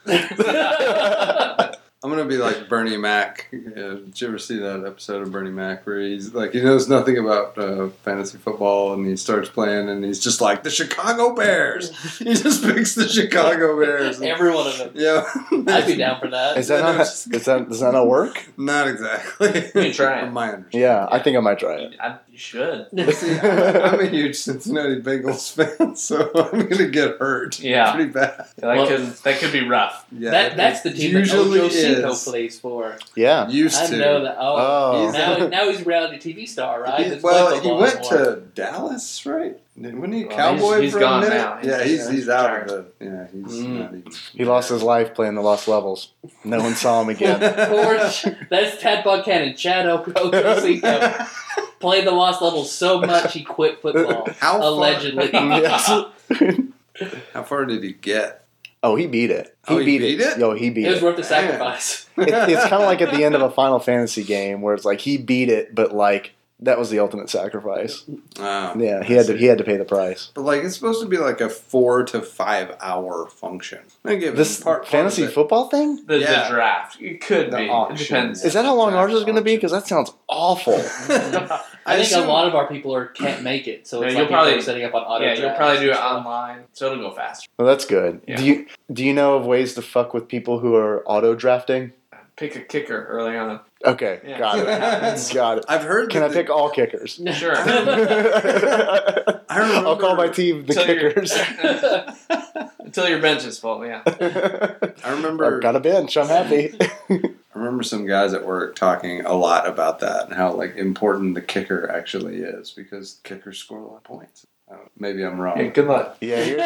S6: I'm gonna be like Bernie Mac. Did you ever see that episode of Bernie Mac where he's like, he knows nothing about fantasy football and he starts playing and he's just like the Chicago Bears. He just picks the Chicago Bears.
S2: Every one of them.
S6: Yeah,
S2: I'd be down for that.
S7: Does that not work?
S6: Not exactly.
S3: You can try it.
S6: From my understanding.
S7: Yeah, I think I might try it.
S3: You should.
S6: See, I'm a huge Cincinnati Bengals fan, so I'm gonna get hurt.
S3: Yeah.
S6: Pretty bad.
S3: That could be rough.
S6: Yeah,
S2: That's the
S6: it
S2: team that
S6: usually
S2: Ocho Cinco
S6: is.
S2: plays for.
S7: Yeah.
S6: Used
S2: I
S6: to.
S2: know that. Oh,
S7: Oh.
S2: now he's a reality TV star, right? It's
S6: Well,
S2: like
S6: he
S2: football
S6: went
S2: anymore.
S6: to Dallas, right? Wasn't he a
S3: Well,
S6: cowboy
S3: he's
S6: for
S3: gone
S6: a minute?
S3: now.
S6: Yeah,
S3: He's
S6: he's out
S3: retired.
S6: of the. Yeah, he's
S2: Mm.
S6: not even.
S7: He lost his life playing the Lost Levels. No one saw him again.
S2: Poor that's Tadpog Cannon. Chad Ochocinco played the Lost Levels so much he quit football.
S6: How far-
S2: allegedly.
S7: Yes.
S6: How far did he get?
S7: Oh, he beat it.
S6: He beat it?
S7: Yo, he beat
S2: It was
S7: it.
S2: worth the sacrifice.
S7: It's kind of like at the end of a Final Fantasy game where it's like he beat it, but like That was the ultimate sacrifice.
S6: Oh,
S7: Yeah, he
S6: I
S7: had
S6: see.
S7: to pay the price.
S6: But like, it's supposed to be like a 4 to 5 hour function. I give
S7: This
S6: part
S7: fantasy
S6: of it.
S7: football thing?
S3: The
S6: Yeah.
S3: draft. It could
S6: The
S3: be.
S6: auction.
S3: It depends.
S7: Is that how long ours is going to be? Because that sounds awful.
S2: I think
S6: assume-
S2: a lot of our people can't make it, so it's
S3: Yeah,
S2: like
S3: you'll probably-
S2: they're setting up on auto.
S3: Yeah, you'll
S2: drafts
S3: probably do
S2: and
S3: it
S2: stuff.
S3: online, so it'll go faster.
S7: Well, that's good.
S3: Yeah.
S7: Do you know of ways to fuck with people who are auto drafting?
S3: Pick a kicker early on.
S7: Okay,
S3: Yeah.
S7: got it. Got it.
S6: I've heard.
S7: Can I
S6: that
S7: pick all kickers?
S3: Sure.
S6: I remember.
S7: I'll call my team the
S3: Until you're-
S7: kickers.
S3: Until your bench is full, yeah.
S6: I remember.
S7: I've got a bench. I'm happy.
S6: I remember some guys at work talking a lot about that and how like important the kicker actually is because kickers score a lot of points. Maybe I'm wrong.
S3: Yeah, good luck.
S7: Yeah, you're.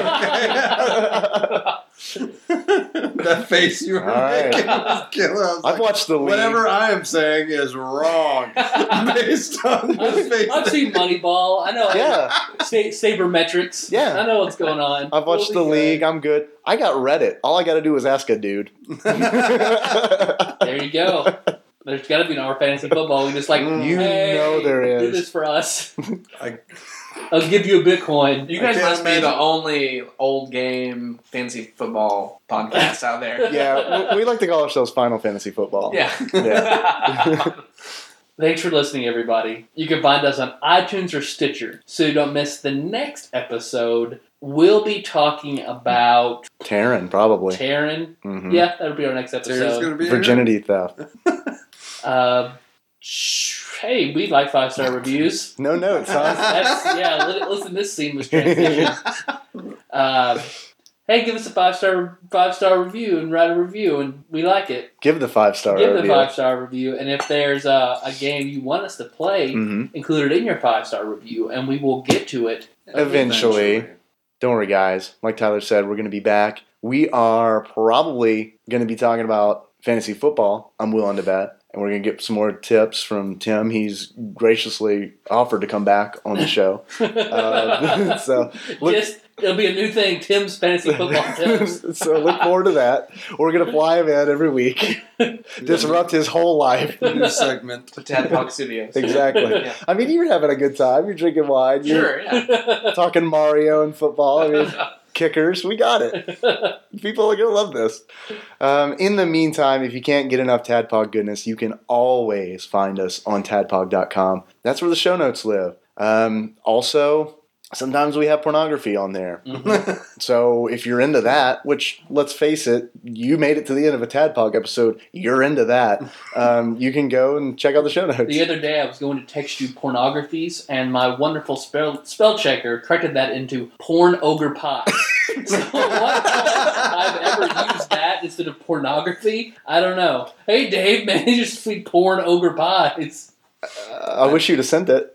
S6: That face you were
S7: All right.
S6: making was killer. I was
S7: I've
S6: like,
S7: watched the league.
S6: whatever I am saying is wrong based on the face.
S2: I've seen Moneyball. I know.
S7: Yeah,
S2: Sabermetrics.
S7: Yeah.
S2: I know what's going on.
S7: I've watched the
S2: We'll be
S7: league. I'm good. I got Reddit. All I got to do is ask a dude.
S2: good. There you go. There's got to be an our fantasy football. We just like
S7: You
S2: hey,
S7: know there
S2: Do
S7: is.
S2: this for us.
S6: I-
S2: I'll give you a Bitcoin.
S3: You
S6: I
S3: guys
S6: can't
S3: must be
S6: imagine.
S3: the only old game fantasy football podcast out there.
S7: Yeah, we like to call ourselves Final Fantasy Football.
S3: Yeah.
S7: Yeah.
S2: Thanks for listening, everybody. You can find us on iTunes or Stitcher, so you don't miss the next episode. We'll be talking about
S7: Taryn, probably.
S2: Taryn.
S7: Mhm.
S2: Yeah, that'll be our next
S6: Tara's
S2: episode.
S6: gonna be
S7: Virginity theft.
S2: Hey, we like 5-star reviews.
S7: No notes, huh?
S2: Listen to this seamless transition. Hey, give us a 5-star review and write a review, and we like it.
S7: Give the 5-star
S2: Give it a
S7: review.
S2: 5-star review, and if there's a game you want us to play,
S7: Mhm.
S2: include it in your 5-star review, and we will get to it.
S7: Eventually. Don't worry, guys. Like Tyler said, we're going to be back. We are probably going to be talking about fantasy football, I'm willing to bet. And we're going to get some more tips from Tim. He's graciously offered to come back on the show. So look,
S2: It'll be a new thing, Tim's fantasy football tips.
S7: so look forward to that. We're going to fly him in every week, disrupt his whole life.
S6: New segment.
S3: Tadpog Studios.
S7: Exactly.
S3: Yeah.
S7: I mean, you're having a good time. You're drinking wine. You're
S3: Sure, yeah.
S7: talking Mario and football. I mean, kickers. We got it. People are going to love this. In the meantime, if you can't get enough Tadpog goodness, you can always find us on tadpog.com. That's where the show notes live. Also, sometimes we have pornography on there. So if you're into that, which, let's face it, you made it to the end of a Tadpog episode, you're into that, you can go and check out the show notes.
S2: The other day, I was going to text you pornographies, and my wonderful spell checker corrected that into porn ogre pie. So what I've ever used that instead of pornography, I don't know. Hey, Dave, man, you just tweet porn ogre pies.
S7: I wish you'd have sent it.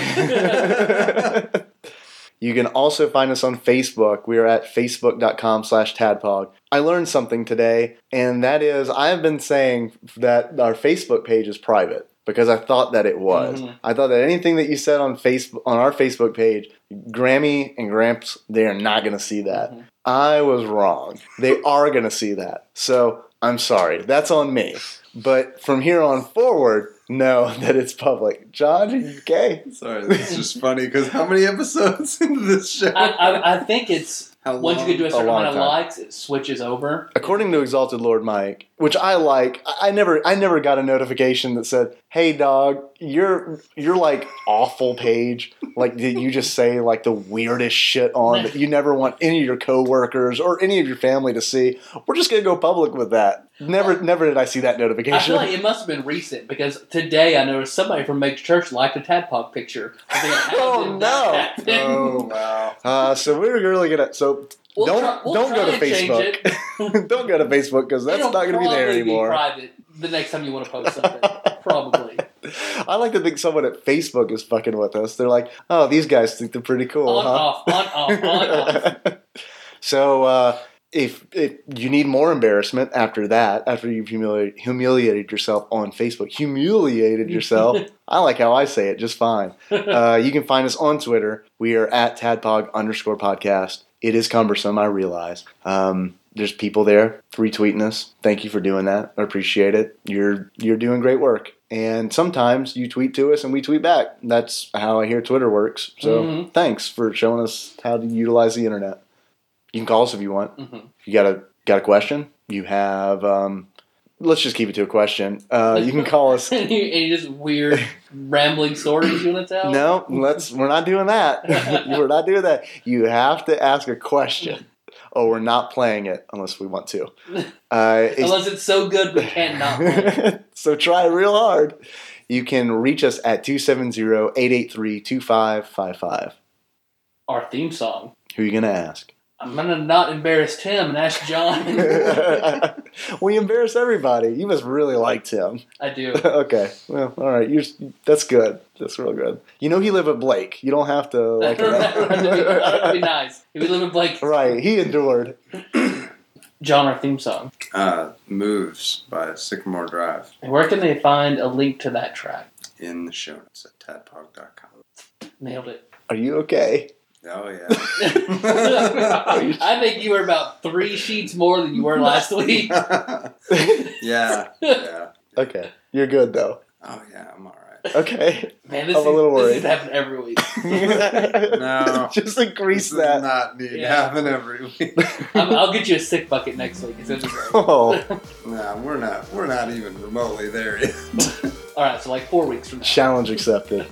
S7: You can also find us on Facebook. We are at facebook.com/tadpog. I learned something today, and that is I have been saying that our Facebook page is private because I thought that it was.
S2: Mhm.
S7: I thought that anything that you said on our Facebook page, Grammy and Gramps, they are not going to see that.
S2: Mhm.
S7: I was wrong. They are going to see that. So I'm sorry. That's on me. But from here on forward, know that it's public. John, are you okay?
S6: Sorry, that's just funny because how many episodes into this show?
S2: I think it's
S6: How
S2: once you get to a
S7: A
S2: certain
S7: long
S2: amount of
S7: time.
S2: likes, it switches over.
S7: According to Exalted Lord Mike, which I like, I never got a notification that said, "Hey dog, you're like awful page. Like did you just say like the weirdest shit on that you never want any of your coworkers or any of your family to see. We're just gonna go public with that." Never did I see that
S2: I feel
S7: notification.
S2: like it must have been recent because today I noticed somebody from Make Church liked a Tadpog picture. I think, how
S7: Oh,
S2: did
S7: no.
S2: that happen?
S6: Oh wow!
S7: So we're really gonna
S2: We'll
S7: don't
S2: try
S7: go to
S2: and change
S7: Facebook. Don't go to Facebook because that's
S2: It'll
S7: not going to be there
S2: probably
S7: anymore.
S2: Private the next time you want to post something, probably.
S7: I like to think someone at Facebook is fucking with us. They're like, "Oh, these guys think they're pretty cool,
S2: On
S7: huh?"
S2: off, on off, on off.
S7: So if you need more embarrassment after that, after you've humiliated yourself on Facebook, humiliated yourself. I like how I say it just fine. You can find us on Twitter. We are at tadpog_podcast. It is cumbersome, I realize. there's people there retweeting us. Thank you for doing that. I appreciate it. You're doing great work. And sometimes you tweet to us and we tweet back. That's how I hear Twitter works. So thanks for showing us how to utilize the internet. You can call us if you want. If you got a question, you have let's just keep it to a question. You can call us.
S2: Any just weird rambling stories you want to tell?
S7: No, we're not doing that. We're not doing that. You have to ask a question. Oh, we're not playing it unless we want to.
S2: Unless it's so good we can't not play it.
S7: So try real hard. You can reach us at 270-883-2555.
S2: Our theme song.
S7: Who are you going to ask?
S2: I'm going to not embarrass Tim and ask John.
S7: We embarrass everybody. You must really like Tim.
S2: I do.
S7: Okay. Well, all right. That's good. That's real good. You know he lived with Blake. You don't have to like him.
S2: That'd be nice. If we live with Blake.
S7: Right. He endured.
S2: John, our theme song.
S6: Moves by Sycamore Drive.
S2: And where can they find a link to that track?
S6: In the show notes at tadpog.com.
S2: Nailed it.
S7: Are you okay?
S6: Oh, yeah.
S2: I think you were about 3 sheets more than you were last week.
S6: Yeah.
S7: Okay. You're good, though.
S6: Oh, yeah, I'm all right.
S7: Okay.
S2: Man,
S7: I'm a little worried.
S2: This happens every week.
S6: No.
S7: Just increase
S6: This
S7: that.
S6: does not need
S2: Yeah.
S6: happen every week.
S2: I'll get you a sick bucket next week. It's gonna be great.
S7: Oh,
S6: Nah, we're not even remotely there yet.
S2: All right, so like 4 weeks from now.
S7: challenge accepted.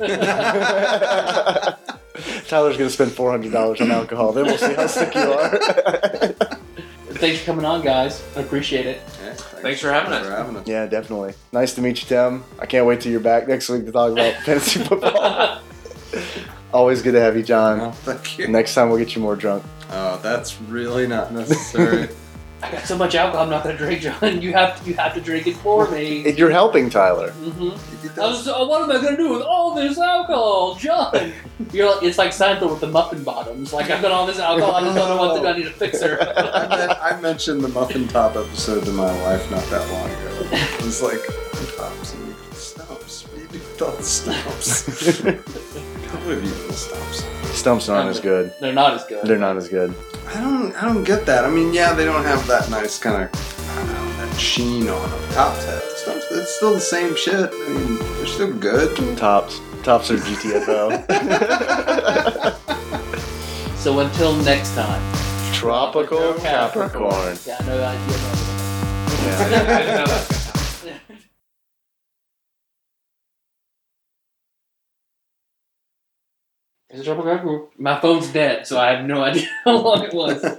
S7: Tyler's going to spend $400 on alcohol. Then we'll see how sick you are.
S2: Thanks for coming on, guys. I appreciate it.
S6: Yeah,
S3: Thanks for having us.
S7: Yeah, definitely. Nice to meet you, Tim. I can't wait till you're back next week to talk about fantasy football. Always good to have you, John.
S6: Oh, thank you.
S7: Next time we'll get you more drunk.
S6: Oh, that's really not necessary.
S2: I got so much alcohol, I'm not gonna drink, John. You have to drink it for me.
S7: You're helping Tyler.
S2: What am I gonna do with all this alcohol, John? It's like Seinfeld with the muffin bottoms. Like I've got all this alcohol, I just don't know what to do. I need a fixer.
S6: I mentioned the Muffin Top episode to my wife not that long ago. It was like, tops and stumps. What do you do with all the stumps? How would you the stumps?
S7: Stumps aren't as good.
S2: They're not as good.
S7: They're not as good.
S6: I don't get that. I mean, yeah, they don't have that nice kind of, I don't know, that sheen on them. Tops have stumps. It's still the same shit. I mean, they're still good.
S7: Tops are GTFO.
S2: So until next time.
S7: Tropical Capricorn.
S2: Yeah, I know.
S7: Yeah.
S3: I didn't know that.
S2: Is it Tropical Capricorn? My phone's dead, so I have no idea how long it was.